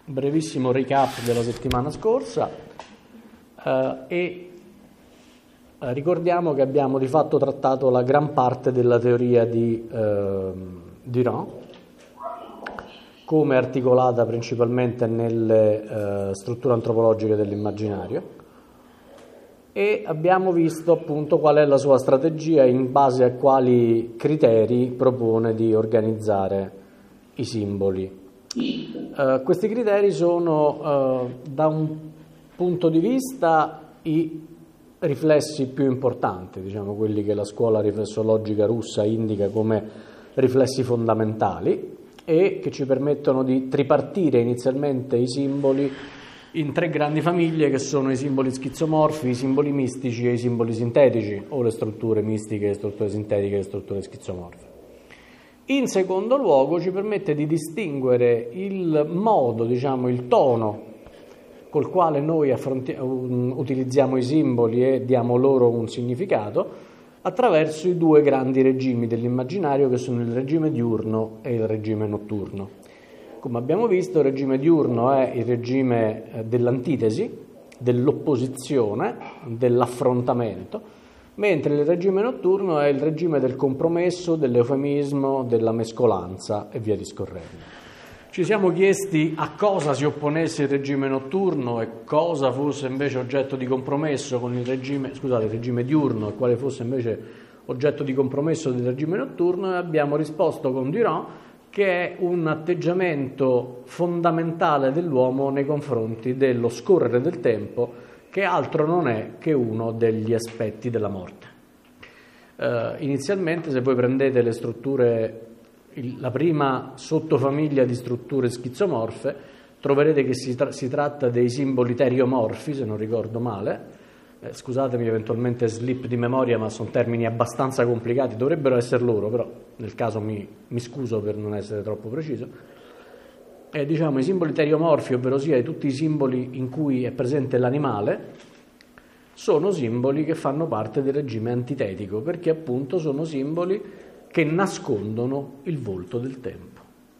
brevissimo recap della settimana scorsa e ricordiamo che abbiamo di fatto trattato la gran parte della teoria di Durand, come articolata principalmente nelle strutture antropologiche dell'immaginario, e abbiamo visto appunto qual è la sua strategia, in base a quali criteri propone di organizzare i simboli. Questi criteri sono da un punto di vista i riflessi più importanti, diciamo quelli che la scuola riflessologica russa indica come riflessi fondamentali e che ci permettono di tripartire inizialmente i simboli in tre grandi famiglie, che sono i simboli schizomorfi, i simboli mistici e i simboli sintetici, o le strutture mistiche, le strutture sintetiche e le strutture schizomorfe. In secondo luogo ci permette di distinguere il modo, diciamo il tono col quale noi utilizziamo i simboli e diamo loro un significato attraverso i due grandi regimi dell'immaginario, che sono il regime diurno e il regime notturno. Come abbiamo visto, il regime diurno è il regime dell'antitesi, dell'opposizione, dell'affrontamento, mentre il regime notturno è il regime del compromesso, dell'eufemismo, della mescolanza e via discorrendo. Ci siamo chiesti a cosa si opponesse il regime notturno e cosa fosse invece oggetto di compromesso con il regime diurno e quale fosse invece oggetto di compromesso del regime notturno, e abbiamo risposto con Durand che è un atteggiamento fondamentale dell'uomo nei confronti dello scorrere del tempo, che altro non è che uno degli aspetti della morte. Inizialmente, se voi prendete le strutture, la prima sottofamiglia di strutture schizomorfe, troverete che si tratta dei simboli teriomorfi, se non ricordo male. Scusatemi eventualmente slip di memoria, ma sono termini abbastanza complicati, dovrebbero essere loro, però nel caso mi scuso per non essere troppo preciso. Diciamo i simboli teriomorfi, ovvero sia tutti i simboli in cui è presente l'animale, sono simboli che fanno parte del regime antitetico, perché appunto sono simboli che nascondono il volto del tempo.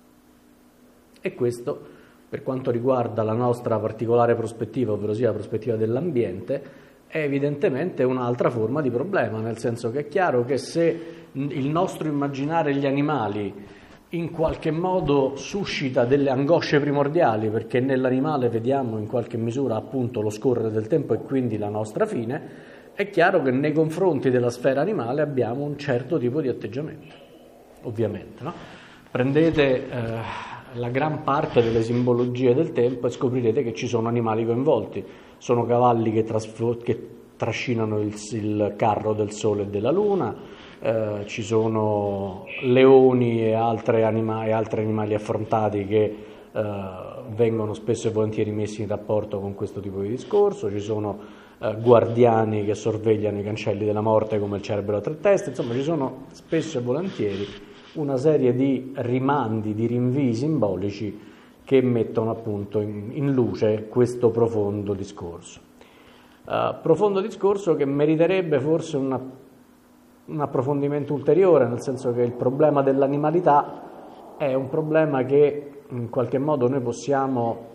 E questo, per quanto riguarda la nostra particolare prospettiva, ovvero sia la prospettiva dell'ambiente, è evidentemente un'altra forma di problema, nel senso che è chiaro che se il nostro immaginare gli animali in qualche modo suscita delle angosce primordiali, perché nell'animale vediamo in qualche misura appunto lo scorrere del tempo e quindi la nostra fine, è chiaro che nei confronti della sfera animale abbiamo un certo tipo di atteggiamento, ovviamente, no? Prendete la gran parte delle simbologie del tempo e scoprirete che ci sono animali coinvolti. Sono cavalli che trascinano il carro del sole e della luna, ci sono leoni e altri animali affrontati che vengono spesso e volentieri messi in rapporto con questo tipo di discorso, ci sono guardiani che sorvegliano i cancelli della morte come il cerbero a tre teste, insomma ci sono spesso e volentieri una serie di rimandi, di rinvii simbolici che mettono appunto in luce questo profondo discorso. Profondo discorso che meriterebbe forse un approfondimento ulteriore, nel senso che il problema dell'animalità è un problema che in qualche modo noi possiamo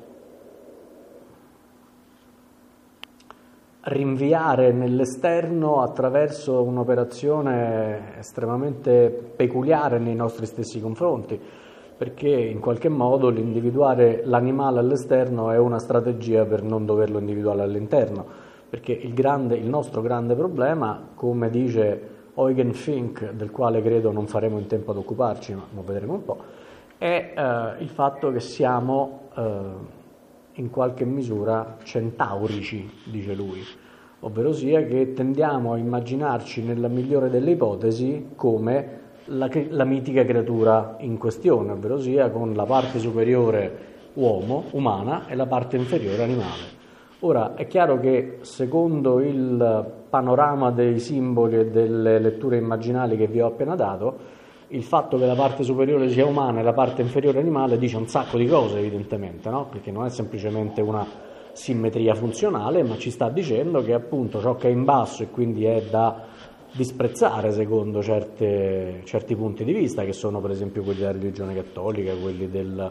rinviare nell'esterno attraverso un'operazione estremamente peculiare nei nostri stessi confronti, perché in qualche modo l'individuare l'animale all'esterno è una strategia per non doverlo individuare all'interno, perché il nostro grande problema, come dice Eugen Fink, del quale credo non faremo in tempo ad occuparci, ma lo vedremo un po', è il fatto che siamo in qualche misura centaurici, dice lui, ovvero sia che tendiamo a immaginarci nella migliore delle ipotesi come la mitica creatura in questione, ovvero sia con la parte superiore umana e la parte inferiore animale. Ora, è chiaro che secondo il panorama dei simboli e delle letture immaginali che vi ho appena dato, il fatto che la parte superiore sia umana e la parte inferiore animale dice un sacco di cose, evidentemente, no? Perché non è semplicemente una simmetria funzionale, ma ci sta dicendo che appunto ciò che è in basso e quindi è da disprezzare secondo certi punti di vista, che sono per esempio quelli della religione cattolica, quelli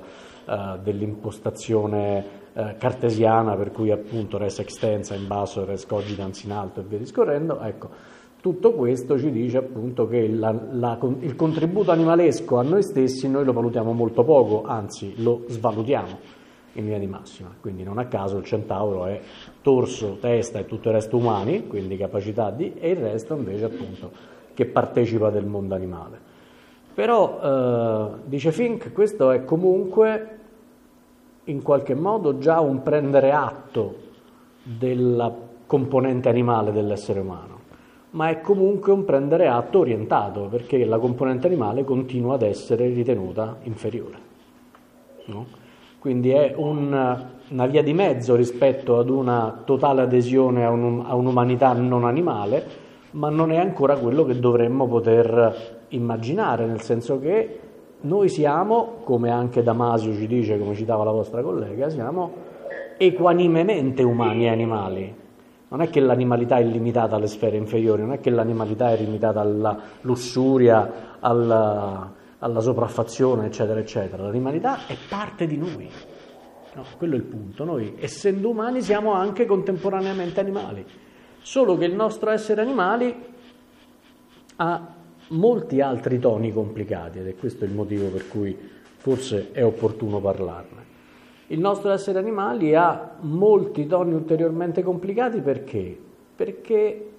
dell'impostazione cartesiana, per cui appunto res extensa in basso e res cogitans in alto e via discorrendo. Ecco, tutto questo ci dice appunto che il contributo animalesco a noi stessi noi lo valutiamo molto poco, anzi lo svalutiamo in linea di massima. Quindi non a caso il centauro è torso, testa e tutto il resto umani, quindi capacità e il resto invece appunto che partecipa del mondo animale. Però, dice Fink, questo è comunque in qualche modo già un prendere atto della componente animale dell'essere umano, ma è comunque un prendere atto orientato, perché la componente animale continua ad essere ritenuta inferiore, no? Quindi è una via di mezzo rispetto ad una totale adesione a un'umanità non animale, ma non è ancora quello che dovremmo poter immaginare, nel senso che noi siamo, come anche Damasio ci dice, come citava la vostra collega, siamo equanimemente umani e animali. Non è che l'animalità è limitata alle sfere inferiori, non è che l'animalità è limitata alla lussuria, alla sopraffazione, eccetera, eccetera. L'animalità è parte di noi. No, quello è il punto. Noi, essendo umani, siamo anche contemporaneamente animali. Solo che il nostro essere animali ha molti altri toni complicati, ed è questo il motivo per cui forse è opportuno parlarne. Il nostro essere animali ha molti toni ulteriormente complicati perché? Perché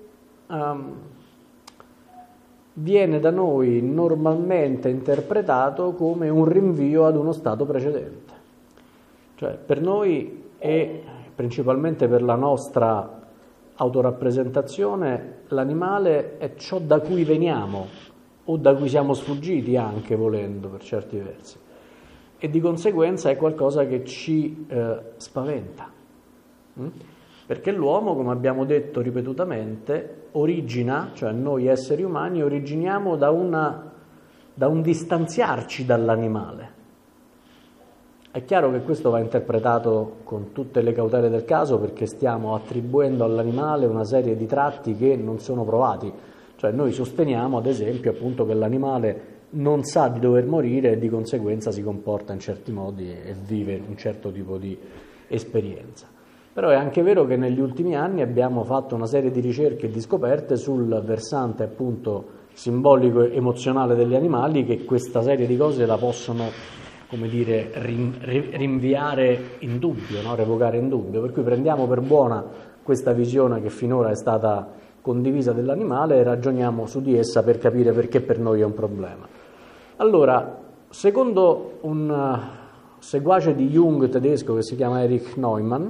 viene da noi normalmente interpretato come un rinvio ad uno stato precedente. Cioè, per noi e principalmente per la nostra autorappresentazione, l'animale è ciò da cui veniamo o da cui siamo sfuggiti anche, volendo, per certi versi. E di conseguenza è qualcosa che ci spaventa. Perché l'uomo, come abbiamo detto ripetutamente, origina, cioè noi esseri umani, originiamo da un distanziarci dall'animale. È chiaro che questo va interpretato con tutte le cautele del caso, perché stiamo attribuendo all'animale una serie di tratti che non sono provati. Cioè noi sosteniamo, ad esempio, appunto che l'animale non sa di dover morire e di conseguenza si comporta in certi modi e vive un certo tipo di esperienza. Però è anche vero che negli ultimi anni abbiamo fatto una serie di ricerche e di scoperte sul versante appunto simbolico e emozionale degli animali, che questa serie di cose la possono, come dire, rinviare in dubbio, no? Revocare in dubbio, per cui prendiamo per buona questa visione che finora è stata condivisa dell'animale e ragioniamo su di essa per capire perché per noi è un problema. Allora, secondo un seguace di Jung tedesco che si chiama Erich Neumann,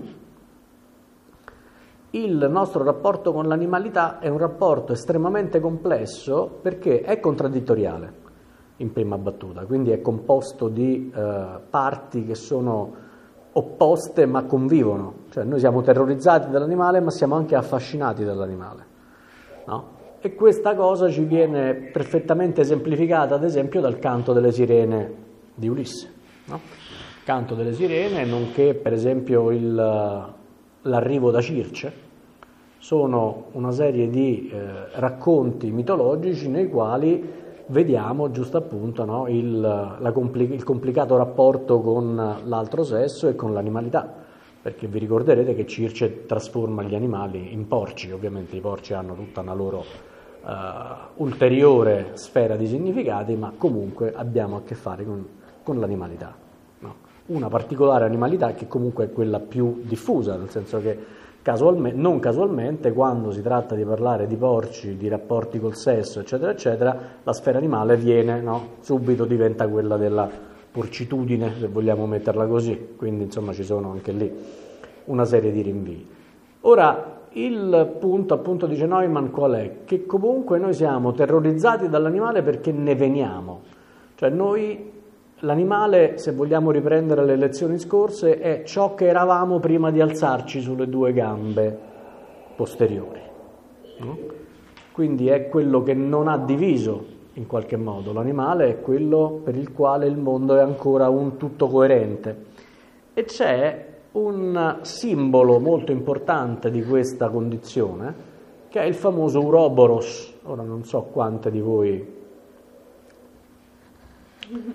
il nostro rapporto con l'animalità è un rapporto estremamente complesso perché è contraddittoriale in prima battuta, quindi è composto di parti che sono opposte ma convivono, cioè noi siamo terrorizzati dall'animale ma siamo anche affascinati dall'animale, no? E questa cosa ci viene perfettamente esemplificata ad esempio dal canto delle sirene di Ulisse, no? Canto delle sirene, nonché per esempio l'arrivo da Circe, sono una serie di racconti mitologici nei quali vediamo giusto appunto, no, il complicato rapporto con l'altro sesso e con l'animalità, perché vi ricorderete che Circe trasforma gli animali in porci. Ovviamente i porci hanno tutta una loro ulteriore sfera di significati, ma comunque abbiamo a che fare con l'animalità, no? Una particolare animalità che comunque è quella più diffusa, nel senso che non casualmente, quando si tratta di parlare di porci, di rapporti col sesso, eccetera, eccetera, la sfera animale viene, no? Subito diventa quella della porcitudine, se vogliamo metterla così, quindi insomma ci sono anche lì una serie di rinvii. Ora, il punto appunto dice Neumann qual è? Che comunque noi siamo terrorizzati dall'animale perché ne veniamo, cioè noi, l'animale, se vogliamo riprendere le lezioni scorse, è ciò che eravamo prima di alzarci sulle due gambe posteriori, no? Quindi è quello che non ha diviso in qualche modo, l'animale è quello per il quale il mondo è ancora un tutto coerente, e c'è un simbolo molto importante di questa condizione che è il famoso Ouroboros. Ora non so quante di voi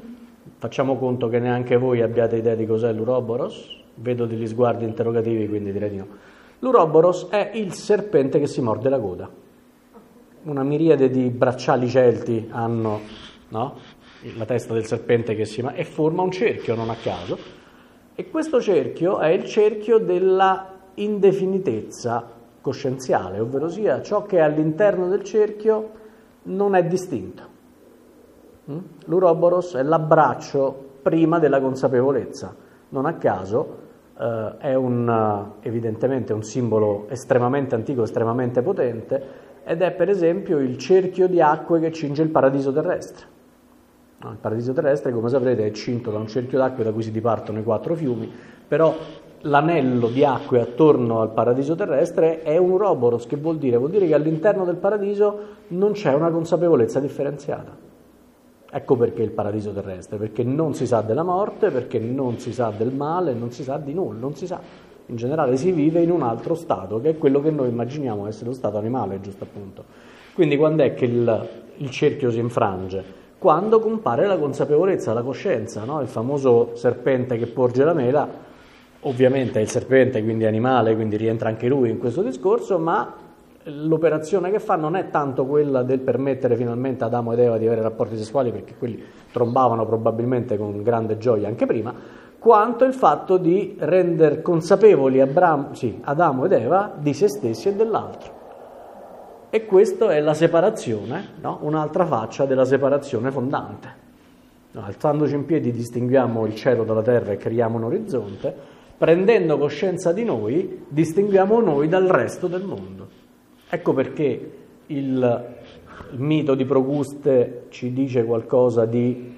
Facciamo conto che neanche voi abbiate idea di cos'è l'Uroboros, vedo degli sguardi interrogativi, quindi direi di no. L'Uroboros è il serpente che si morde la coda. Una miriade di bracciali celti hanno, no? La testa del serpente che e forma un cerchio, non a caso, e questo cerchio è il cerchio della indefinitezza coscienziale, ovvero sia ciò che all'interno del cerchio non è distinto. L'Uroboros è l'abbraccio prima della consapevolezza, non a caso è evidentemente un simbolo estremamente antico, estremamente potente, ed è per esempio il cerchio di acque che cinge il paradiso terrestre. Il paradiso terrestre, come saprete, è cinto da un cerchio d'acque da cui si dipartono i 4 fiumi, però l'anello di acque attorno al paradiso terrestre è un Uroboros, che vuol dire che all'interno del paradiso non c'è una consapevolezza differenziata. Ecco perché il paradiso terrestre, perché non si sa della morte, perché non si sa del male, non si sa di nulla, non si sa. In generale si vive in un altro stato, che è quello che noi immaginiamo essere lo stato animale, giusto appunto. Quindi quando è che il cerchio si infrange? Quando compare la consapevolezza, la coscienza, no? Il famoso serpente che porge la mela, ovviamente è il serpente, quindi è animale, quindi rientra anche lui in questo discorso, ma l'operazione che fa non è tanto quella del permettere finalmente ad Adamo ed Eva di avere rapporti sessuali, perché quelli trombavano probabilmente con grande gioia anche prima, quanto il fatto di rendere consapevoli Adamo ed Eva di se stessi e dell'altro. E questa è la separazione, no? Un'altra faccia della separazione fondante. Alzandoci in piedi distinguiamo il cielo dalla terra e creiamo un orizzonte, prendendo coscienza di noi distinguiamo noi dal resto del mondo. Ecco perché il mito di Procuste ci dice qualcosa di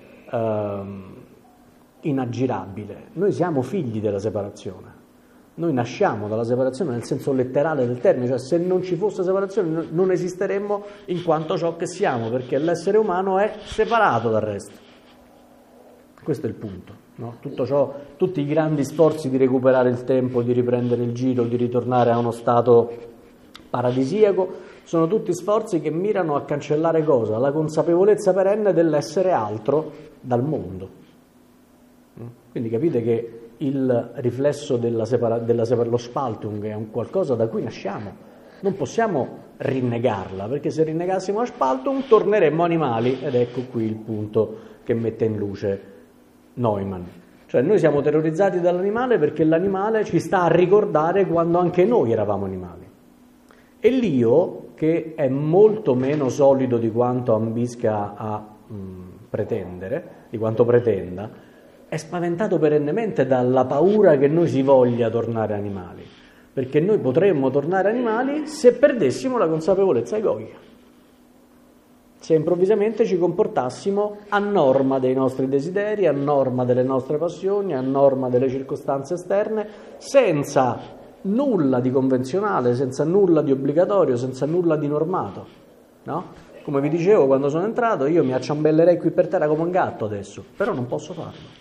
inaggirabile. Noi siamo figli della separazione, noi nasciamo dalla separazione nel senso letterale del termine, cioè se non ci fosse separazione non esisteremmo in quanto ciò che siamo, perché l'essere umano è separato dal resto. Questo è il punto, no? Tutti i grandi sforzi di recuperare il tempo, di riprendere il giro, di ritornare a uno stato paradisiaco, sono tutti sforzi che mirano a cancellare cosa? La consapevolezza perenne dell'essere altro dal mondo. Quindi capite che il riflesso lo Spaltung è un qualcosa da cui nasciamo. Non possiamo rinnegarla, perché se rinnegassimo la Spaltung torneremmo animali, ed ecco qui il punto che mette in luce Neumann. Cioè noi siamo terrorizzati dall'animale perché l'animale ci sta a ricordare quando anche noi eravamo animali. E l'io, che è molto meno solido di quanto ambisca a pretendere, di quanto pretenda, è spaventato perennemente dalla paura che noi si voglia tornare animali, perché noi potremmo tornare animali se perdessimo la consapevolezza egoica, se improvvisamente ci comportassimo a norma dei nostri desideri, a norma delle nostre passioni, a norma delle circostanze esterne, senza nulla di convenzionale, senza nulla di obbligatorio, senza nulla di normato, no? Come vi dicevo quando sono entrato, io mi acciambellerei qui per terra come un gatto adesso, però non posso farlo.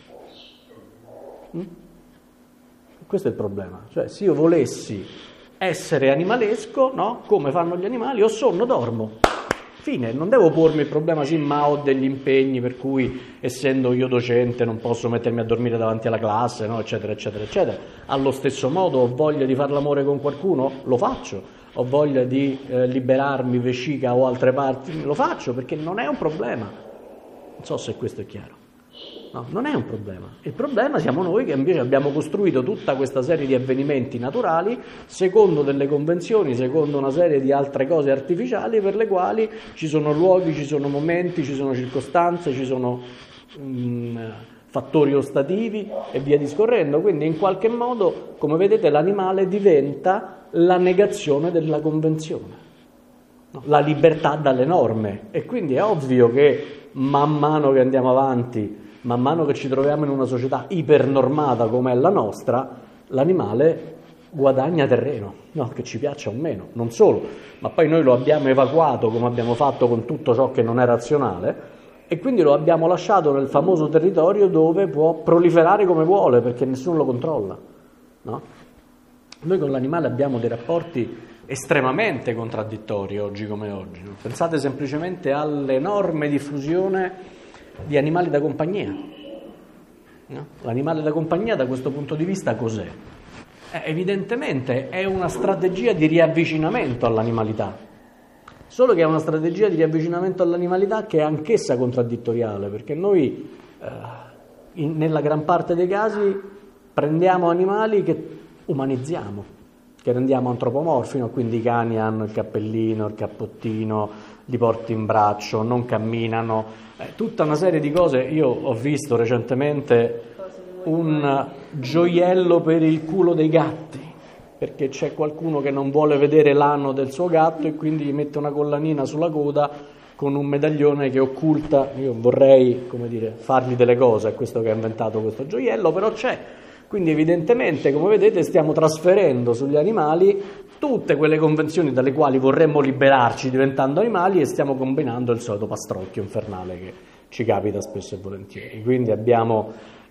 Questo è il problema. Cioè, se io volessi essere animalesco, no? Come fanno gli animali, ho sonno, dormo. Fine, non devo pormi il problema, sì, ma ho degli impegni per cui, essendo io docente, non posso mettermi a dormire davanti alla classe, no? Eccetera, eccetera, eccetera. Allo stesso modo, ho voglia di fare l'amore con qualcuno? Lo faccio. Ho voglia di liberarmi vescica o altre parti? Lo faccio, perché non è un problema. Non so se questo è chiaro. No, non è un problema. Il problema siamo noi che invece abbiamo costruito tutta questa serie di avvenimenti naturali secondo delle convenzioni, secondo una serie di altre cose artificiali per le quali ci sono luoghi, ci sono momenti, ci sono circostanze, ci sono fattori ostativi e via discorrendo. Quindi in qualche modo, come vedete, l'animale diventa la negazione della convenzione, no? La libertà dalle norme. E quindi è ovvio che man mano che andiamo avanti, man mano che ci troviamo in una società ipernormata come è la nostra, l'animale guadagna terreno, no? Che ci piaccia o meno, non solo, ma poi noi lo abbiamo evacuato come abbiamo fatto con tutto ciò che non è razionale e quindi lo abbiamo lasciato nel famoso territorio dove può proliferare come vuole perché nessuno lo controlla, no? Noi con l'animale abbiamo dei rapporti estremamente contraddittori oggi come oggi, no? Pensate semplicemente all'enorme diffusione di animali da compagnia, no? L'animale da compagnia da questo punto di vista cos'è? Evidentemente è una strategia di riavvicinamento all'animalità, solo che è una strategia di riavvicinamento all'animalità che è anch'essa contraddittoriale, perché noi nella gran parte dei casi prendiamo animali che umanizziamo, che rendiamo antropomorfi, no? Quindi i cani hanno il cappellino, il cappottino, li porti in braccio, non camminano, tutta una serie di cose. Io ho visto recentemente un gioiello per il culo dei gatti, perché c'è qualcuno che non vuole vedere l'ano del suo gatto e quindi gli mette una collanina sulla coda con un medaglione che occulta. Io vorrei, come dire, fargli delle cose, è questo che ha inventato questo gioiello, però c'è. Quindi evidentemente, come vedete, stiamo trasferendo sugli animali tutte quelle convenzioni dalle quali vorremmo liberarci diventando animali e stiamo combinando il solito pastrocchio infernale che ci capita spesso e volentieri. Quindi abbiamo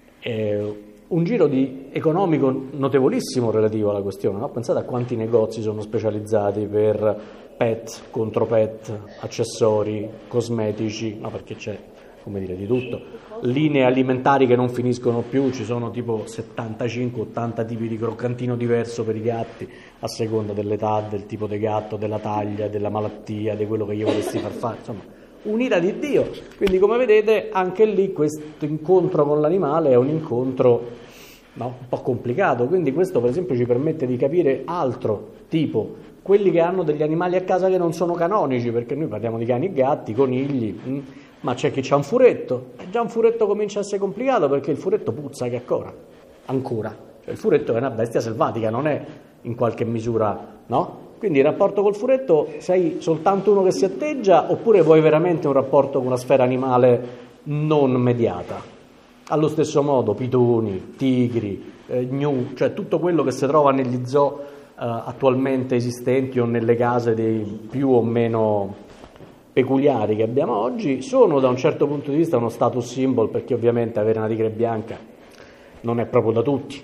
un giro economico notevolissimo relativo alla questione, no? Pensate a quanti negozi sono specializzati per pet, contro pet, accessori, cosmetici, no, perché c'è, come dire, di tutto, linee alimentari che non finiscono più, ci sono tipo 75-80 tipi di croccantino diverso per i gatti a seconda dell'età, del tipo di gatto, della taglia, della malattia, di quello che gli vorresti far fare, insomma un'ira di Dio. Quindi come vedete anche lì questo incontro con l'animale è un incontro, no, un po' complicato, quindi questo per esempio ci permette di capire altro, tipo quelli che hanno degli animali a casa che non sono canonici, perché noi parliamo di cani e gatti, conigli, ma c'è chi c'ha un furetto, e già un furetto comincia a essere complicato perché il furetto puzza che ancora. Cioè, il furetto è una bestia selvatica, non è in qualche misura, no? Quindi il rapporto col furetto, sei soltanto uno che si atteggia oppure vuoi veramente un rapporto con una sfera animale non mediata? Allo stesso modo pitoni, tigri, gnu, cioè tutto quello che si trova negli zoo attualmente esistenti o nelle case dei più o meno peculiari che abbiamo oggi, sono da un certo punto di vista uno status symbol, perché ovviamente avere una tigre bianca non è proprio da tutti,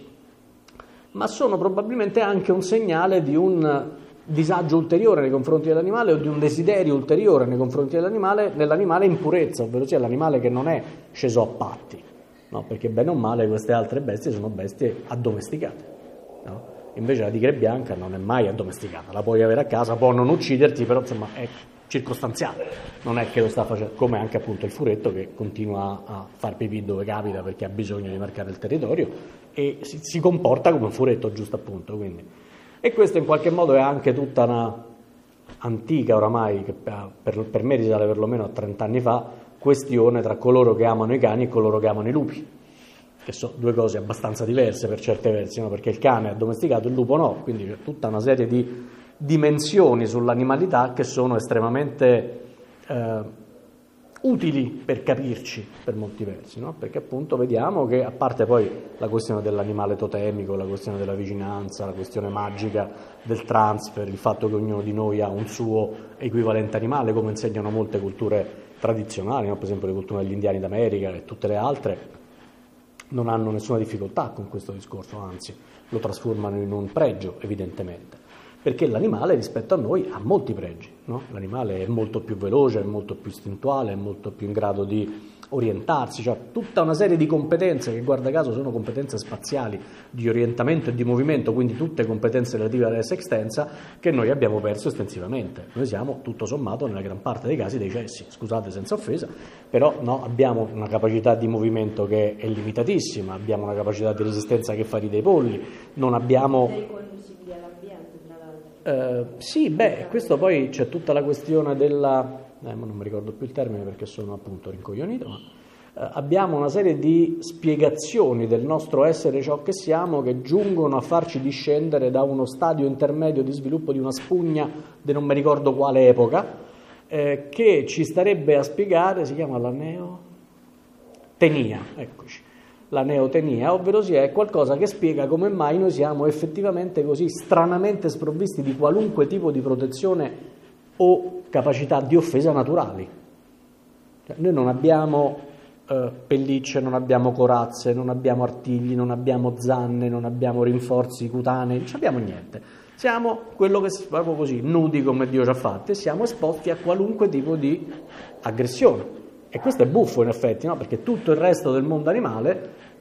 ma sono probabilmente anche un segnale di un disagio ulteriore nei confronti dell'animale o di un desiderio ulteriore nei confronti dell'animale, nell'animale in purezza, ovvero sia l'animale che non è sceso a patti, no? Perché bene o male queste altre bestie sono bestie addomesticate, no? Invece la tigre bianca non è mai addomesticata, la puoi avere a casa, può non ucciderti, però insomma è circostanziale, non è che lo sta facendo, come anche appunto il furetto che continua a far pipì dove capita perché ha bisogno di marcare il territorio e si comporta come un furetto, giusto appunto, quindi. E questo in qualche modo è anche tutta una antica oramai, che per me risale perlomeno a 30 anni fa, questione tra coloro che amano i cani e coloro che amano i lupi, che sono due cose abbastanza diverse per certi versi, no? Perché il cane è addomesticato, il lupo no, quindi c'è tutta una serie di dimensioni sull'animalità che sono estremamente utili per capirci per molti versi, no? Perché appunto vediamo che, a parte poi la questione dell'animale totemico, la questione della vicinanza, la questione magica del transfer, il fatto che ognuno di noi ha un suo equivalente animale, come insegnano molte culture tradizionali, no? Per esempio le culture degli indiani d'America e tutte le altre, non hanno nessuna difficoltà con questo discorso, anzi lo trasformano in un pregio evidentemente. Perché l'animale rispetto a noi ha molti pregi, no? L'animale è molto più veloce, è molto più istintuale, è molto più in grado di orientarsi, cioè tutta una serie di competenze che guarda caso sono competenze spaziali di orientamento e di movimento, quindi tutte competenze relative alla res extensa che noi abbiamo perso estensivamente. Noi siamo tutto sommato nella gran parte dei casi dei cessi, scusate senza offesa, però no, abbiamo una capacità di movimento che è limitatissima, abbiamo una capacità di resistenza che fa dei polli, non abbiamo... Sì, questo poi c'è tutta la questione della... non mi ricordo più il termine perché sono appunto rincoglionito, ma abbiamo una serie di spiegazioni del nostro essere ciò che siamo che giungono a farci discendere da uno stadio intermedio di sviluppo di una spugna di non mi ricordo quale epoca, che ci starebbe a spiegare, si chiama la neotenia, eccoci. La neotenia, ovvero sia è qualcosa che spiega come mai noi siamo effettivamente così stranamente sprovvisti di qualunque tipo di protezione o capacità di offesa naturali. Cioè, noi non abbiamo pellicce, non abbiamo corazze, non abbiamo artigli, non abbiamo zanne, non abbiamo rinforzi cutanei, non abbiamo niente. Siamo quello che proprio così, nudi come Dio ci ha fatti, e siamo esposti a qualunque tipo di aggressione. E questo è buffo in effetti, no? Perché tutto il resto del mondo animale,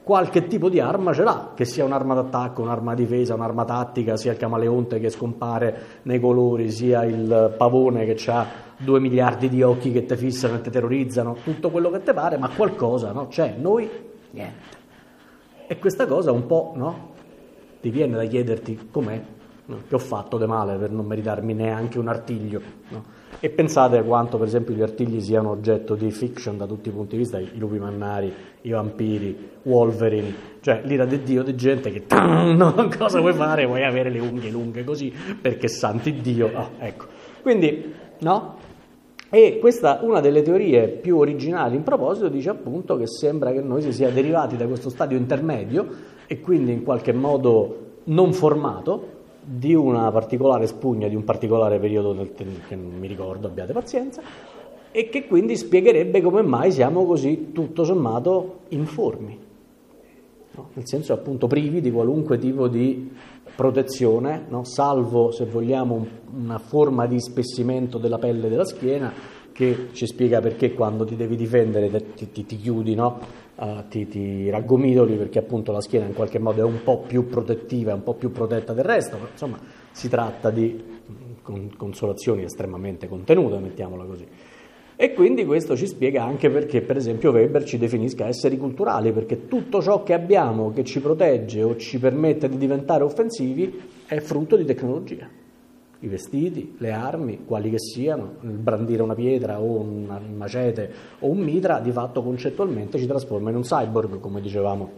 qualche tipo di arma ce l'ha, che sia un'arma d'attacco, un'arma di difesa, un'arma tattica, sia il camaleonte che scompare nei colori, sia il pavone che ha 2 miliardi di occhi che te fissano e te terrorizzano, tutto quello che te pare, ma qualcosa, no? C'è, noi niente. E questa cosa un po', no? Ti viene da chiederti com'è, no? Che ho fatto di male per non meritarmi neanche un artiglio, no? E pensate a quanto per esempio gli artigli siano oggetto di fiction da tutti i punti di vista, i lupi mannari, i vampiri, Wolverine, cioè l'ira di Dio di gente che no, cosa vuoi fare? Vuoi avere le unghie lunghe così perché santi Dio, ecco. Quindi, no? E questa, una delle teorie più originali in proposito, dice appunto che sembra che noi si sia derivati da questo stadio intermedio e quindi in qualche modo non formato di una particolare spugna, di un particolare periodo che non mi ricordo, abbiate pazienza, e che quindi spiegherebbe come mai siamo così tutto sommato informi, no? Nel senso appunto privi di qualunque tipo di protezione, no? Salvo se vogliamo una forma di spessimento della pelle della schiena che ci spiega perché quando ti devi difendere ti chiudi, no? Ti raggomitoli perché appunto la schiena in qualche modo è un po' più protettiva, è un po' più protetta del resto, ma insomma si tratta di consolazioni estremamente contenute, mettiamola così. E quindi questo ci spiega anche perché per esempio Weber ci definisca esseri culturali, perché tutto ciò che abbiamo che ci protegge o ci permette di diventare offensivi è frutto di tecnologia. I vestiti, le armi, quali che siano, il brandire una pietra o un macete o un mitra, di fatto concettualmente ci trasforma in un cyborg, come dicevamo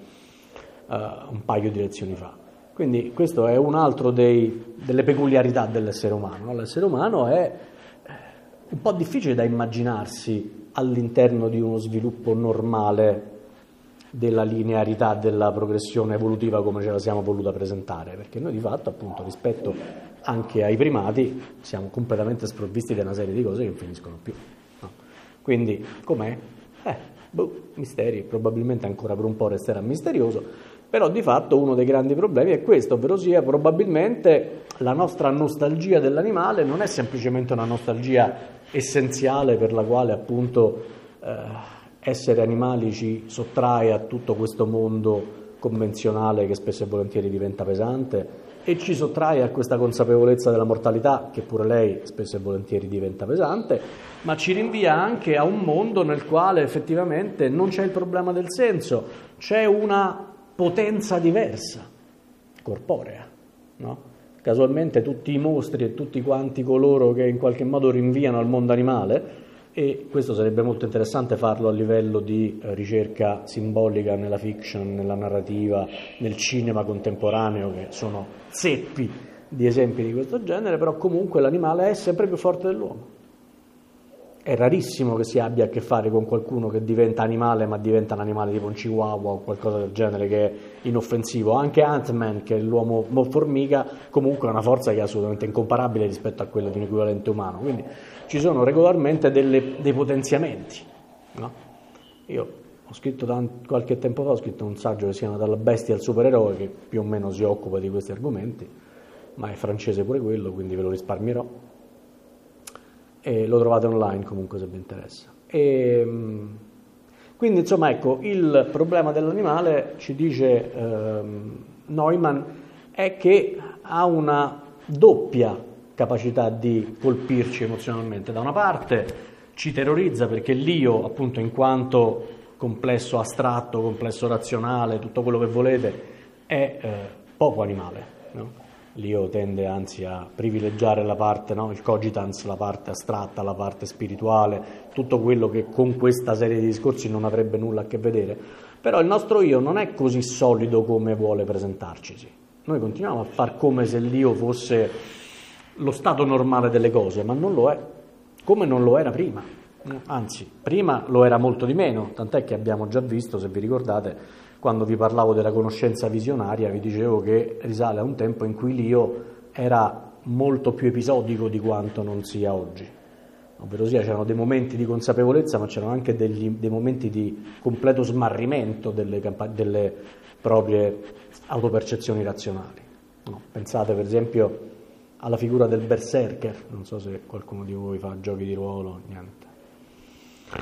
un paio di lezioni fa. Quindi questo è un altro delle peculiarità dell'essere umano, no? L'essere umano è un po' difficile da immaginarsi all'interno di uno sviluppo normale della linearità della progressione evolutiva come ce la siamo voluta presentare, perché noi di fatto appunto rispetto anche ai primati siamo completamente sprovvisti di una serie di cose che non finiscono più, no? Quindi com'è? Misteri, probabilmente ancora per un po' resterà misterioso, però di fatto uno dei grandi problemi è questo, ovvero sia probabilmente la nostra nostalgia dell'animale non è semplicemente una nostalgia essenziale per la quale appunto essere animali ci sottrae a tutto questo mondo convenzionale che spesso e volentieri diventa pesante e ci sottrae a questa consapevolezza della mortalità che pure lei spesso e volentieri diventa pesante, ma ci rinvia anche a un mondo nel quale effettivamente non c'è il problema del senso, c'è una potenza diversa, corporea, no? Casualmente tutti i mostri e tutti quanti coloro che in qualche modo rinviano al mondo animale, e questo sarebbe molto interessante farlo a livello di ricerca simbolica nella fiction, nella narrativa, nel cinema contemporaneo, che sono zeppi di esempi di questo genere, però comunque l'animale è sempre più forte dell'uomo. È rarissimo che si abbia a che fare con qualcuno che diventa animale, ma diventa un animale tipo un chihuahua o qualcosa del genere che è inoffensivo. Anche Ant-Man, che è l'uomo formica, comunque ha una forza che è assolutamente incomparabile rispetto a quella di un equivalente umano. Quindi ci sono regolarmente dei potenziamenti, no? Io ho scritto qualche tempo fa, ho scritto un saggio che si chiama Dalla bestia al supereroe, che più o meno si occupa di questi argomenti, ma è francese pure quello, quindi ve lo risparmierò. E lo trovate online comunque se vi interessa. Quindi insomma ecco, il problema dell'animale, ci dice Neumann, è che ha una doppia capacità di colpirci emozionalmente. Da una parte ci terrorizza perché l'io, appunto, in quanto complesso astratto, complesso razionale, tutto quello che volete, è poco animale, no? L'io tende anzi a privilegiare la parte, no? Il cogitans, la parte astratta, la parte spirituale, tutto quello che con questa serie di discorsi non avrebbe nulla a che vedere. Però il nostro io non è così solido come vuole presentarcisi. Noi continuiamo a far come se l'io fosse lo stato normale delle cose, ma non lo è, come non lo era prima. Anzi, prima lo era molto di meno, tant'è che abbiamo già visto, se vi ricordate, quando vi parlavo della conoscenza visionaria, vi dicevo che risale a un tempo in cui l'io era molto più episodico di quanto non sia oggi. Ovvero sia, c'erano dei momenti di consapevolezza, ma c'erano anche dei momenti di completo smarrimento delle proprie autopercezioni razionali. No? Pensate per esempio alla figura del berserker, non so se qualcuno di voi fa giochi di ruolo, niente.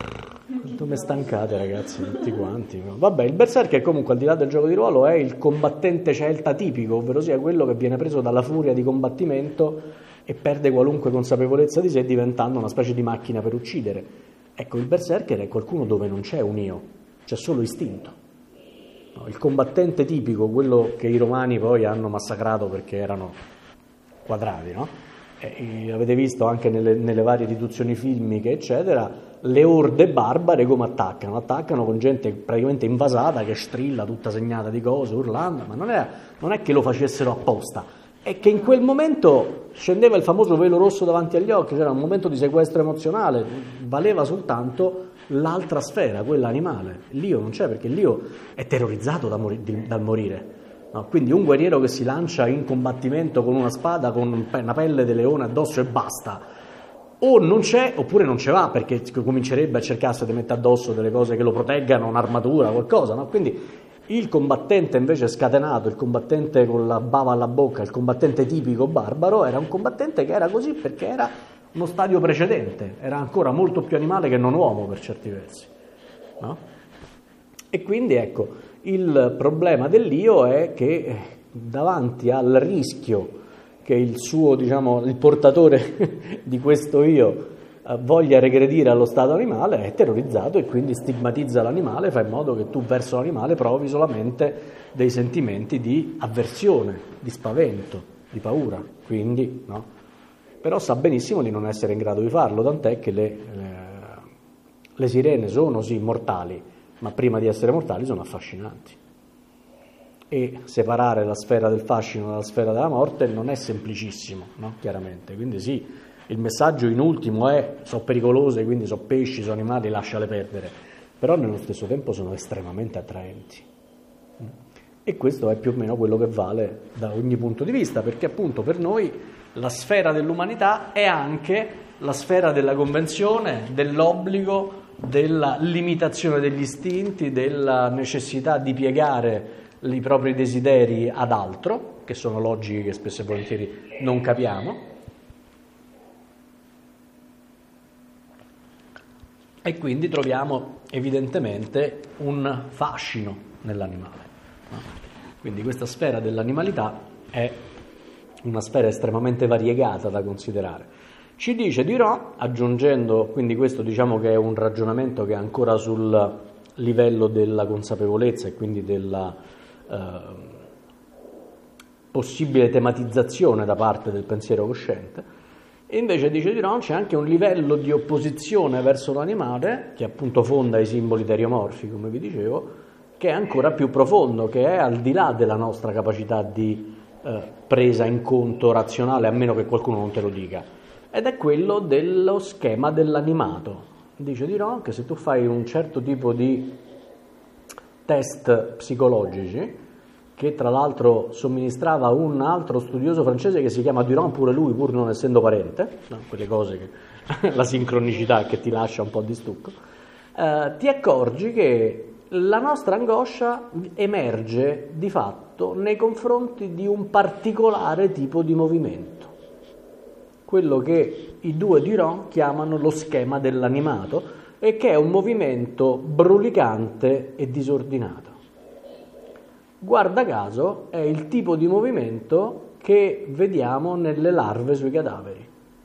Quanto mi stancate ragazzi tutti quanti. Vabbè, il berserker comunque al di là del gioco di ruolo è il combattente celta tipico, ovvero sia quello che viene preso dalla furia di combattimento e perde qualunque consapevolezza di sé diventando una specie di macchina per uccidere. Ecco, il berserker è qualcuno dove non c'è un io, c'è solo istinto. No, il combattente tipico, quello che i romani poi hanno massacrato perché erano quadrati, no? Avete visto anche nelle varie riduzioni filmiche, eccetera, le orde barbare come attaccano? Attaccano con gente praticamente invasata che strilla tutta segnata di cose, urlando, ma non è che lo facessero apposta, è che in quel momento scendeva il famoso velo rosso davanti agli occhi, c'era un momento di sequestro emozionale, valeva soltanto l'altra sfera, quella animale. L'io non c'è perché l'io è terrorizzato dal morire. No, quindi un guerriero che si lancia in combattimento con una spada, con una pelle di leone addosso e basta, o non c'è oppure non ce va perché comincerebbe a cercarsi di mettere addosso delle cose che lo proteggano, un'armatura, qualcosa, no? Quindi il combattente invece scatenato, il combattente con la bava alla bocca, il combattente tipico barbaro era un combattente che era così perché era uno stadio precedente, era ancora molto più animale che non uomo per certi versi, no? E quindi ecco, il problema dell'io è che davanti al rischio che il suo, diciamo, il portatore di questo io voglia regredire allo stato animale, è terrorizzato e quindi stigmatizza l'animale, fa in modo che tu verso l'animale provi solamente dei sentimenti di avversione, di spavento, di paura, quindi no. Però sa benissimo di non essere in grado di farlo, tant'è che le sirene sono sì mortali, ma prima di essere mortali sono affascinanti. E separare la sfera del fascino dalla sfera della morte non è semplicissimo, no? Chiaramente. Quindi sì, il messaggio in ultimo è sono pericolose, quindi sono pesci, sono animali, lasciale perdere, però nello stesso tempo sono estremamente attraenti. E questo è più o meno quello che vale da ogni punto di vista, perché appunto per noi la sfera dell'umanità è anche la sfera della convenzione, dell'obbligo, della limitazione degli istinti, della necessità di piegare i propri desideri ad altro, che sono logiche che spesso e volentieri non capiamo, e quindi troviamo evidentemente un fascino nell'animale. No? Quindi questa sfera dell'animalità è una sfera estremamente variegata da considerare. Ci dice Dirò, aggiungendo, quindi questo diciamo che è un ragionamento che è ancora sul livello della consapevolezza e quindi della possibile tematizzazione da parte del pensiero cosciente, e invece dice Dirò c'è anche un livello di opposizione verso l'animale, che appunto fonda i simboli teriomorfi, come vi dicevo, che è ancora più profondo, che è al di là della nostra capacità di presa in conto razionale, a meno che qualcuno non te lo dica. Ed è quello dello schema dell'animato. Dice Dirò che se tu fai un certo tipo di test psicologici, che tra l'altro somministrava un altro studioso francese che si chiama Durand pure lui, pur non essendo parente, no? Quelle cose che la sincronicità che ti lascia un po' di stucco, ti accorgi che la nostra angoscia emerge di fatto nei confronti di un particolare tipo di movimento, quello che i due Durand chiamano lo schema dell'animato, e che è un movimento brulicante e disordinato. Guarda caso è il tipo di movimento che vediamo nelle larve sui cadaveri.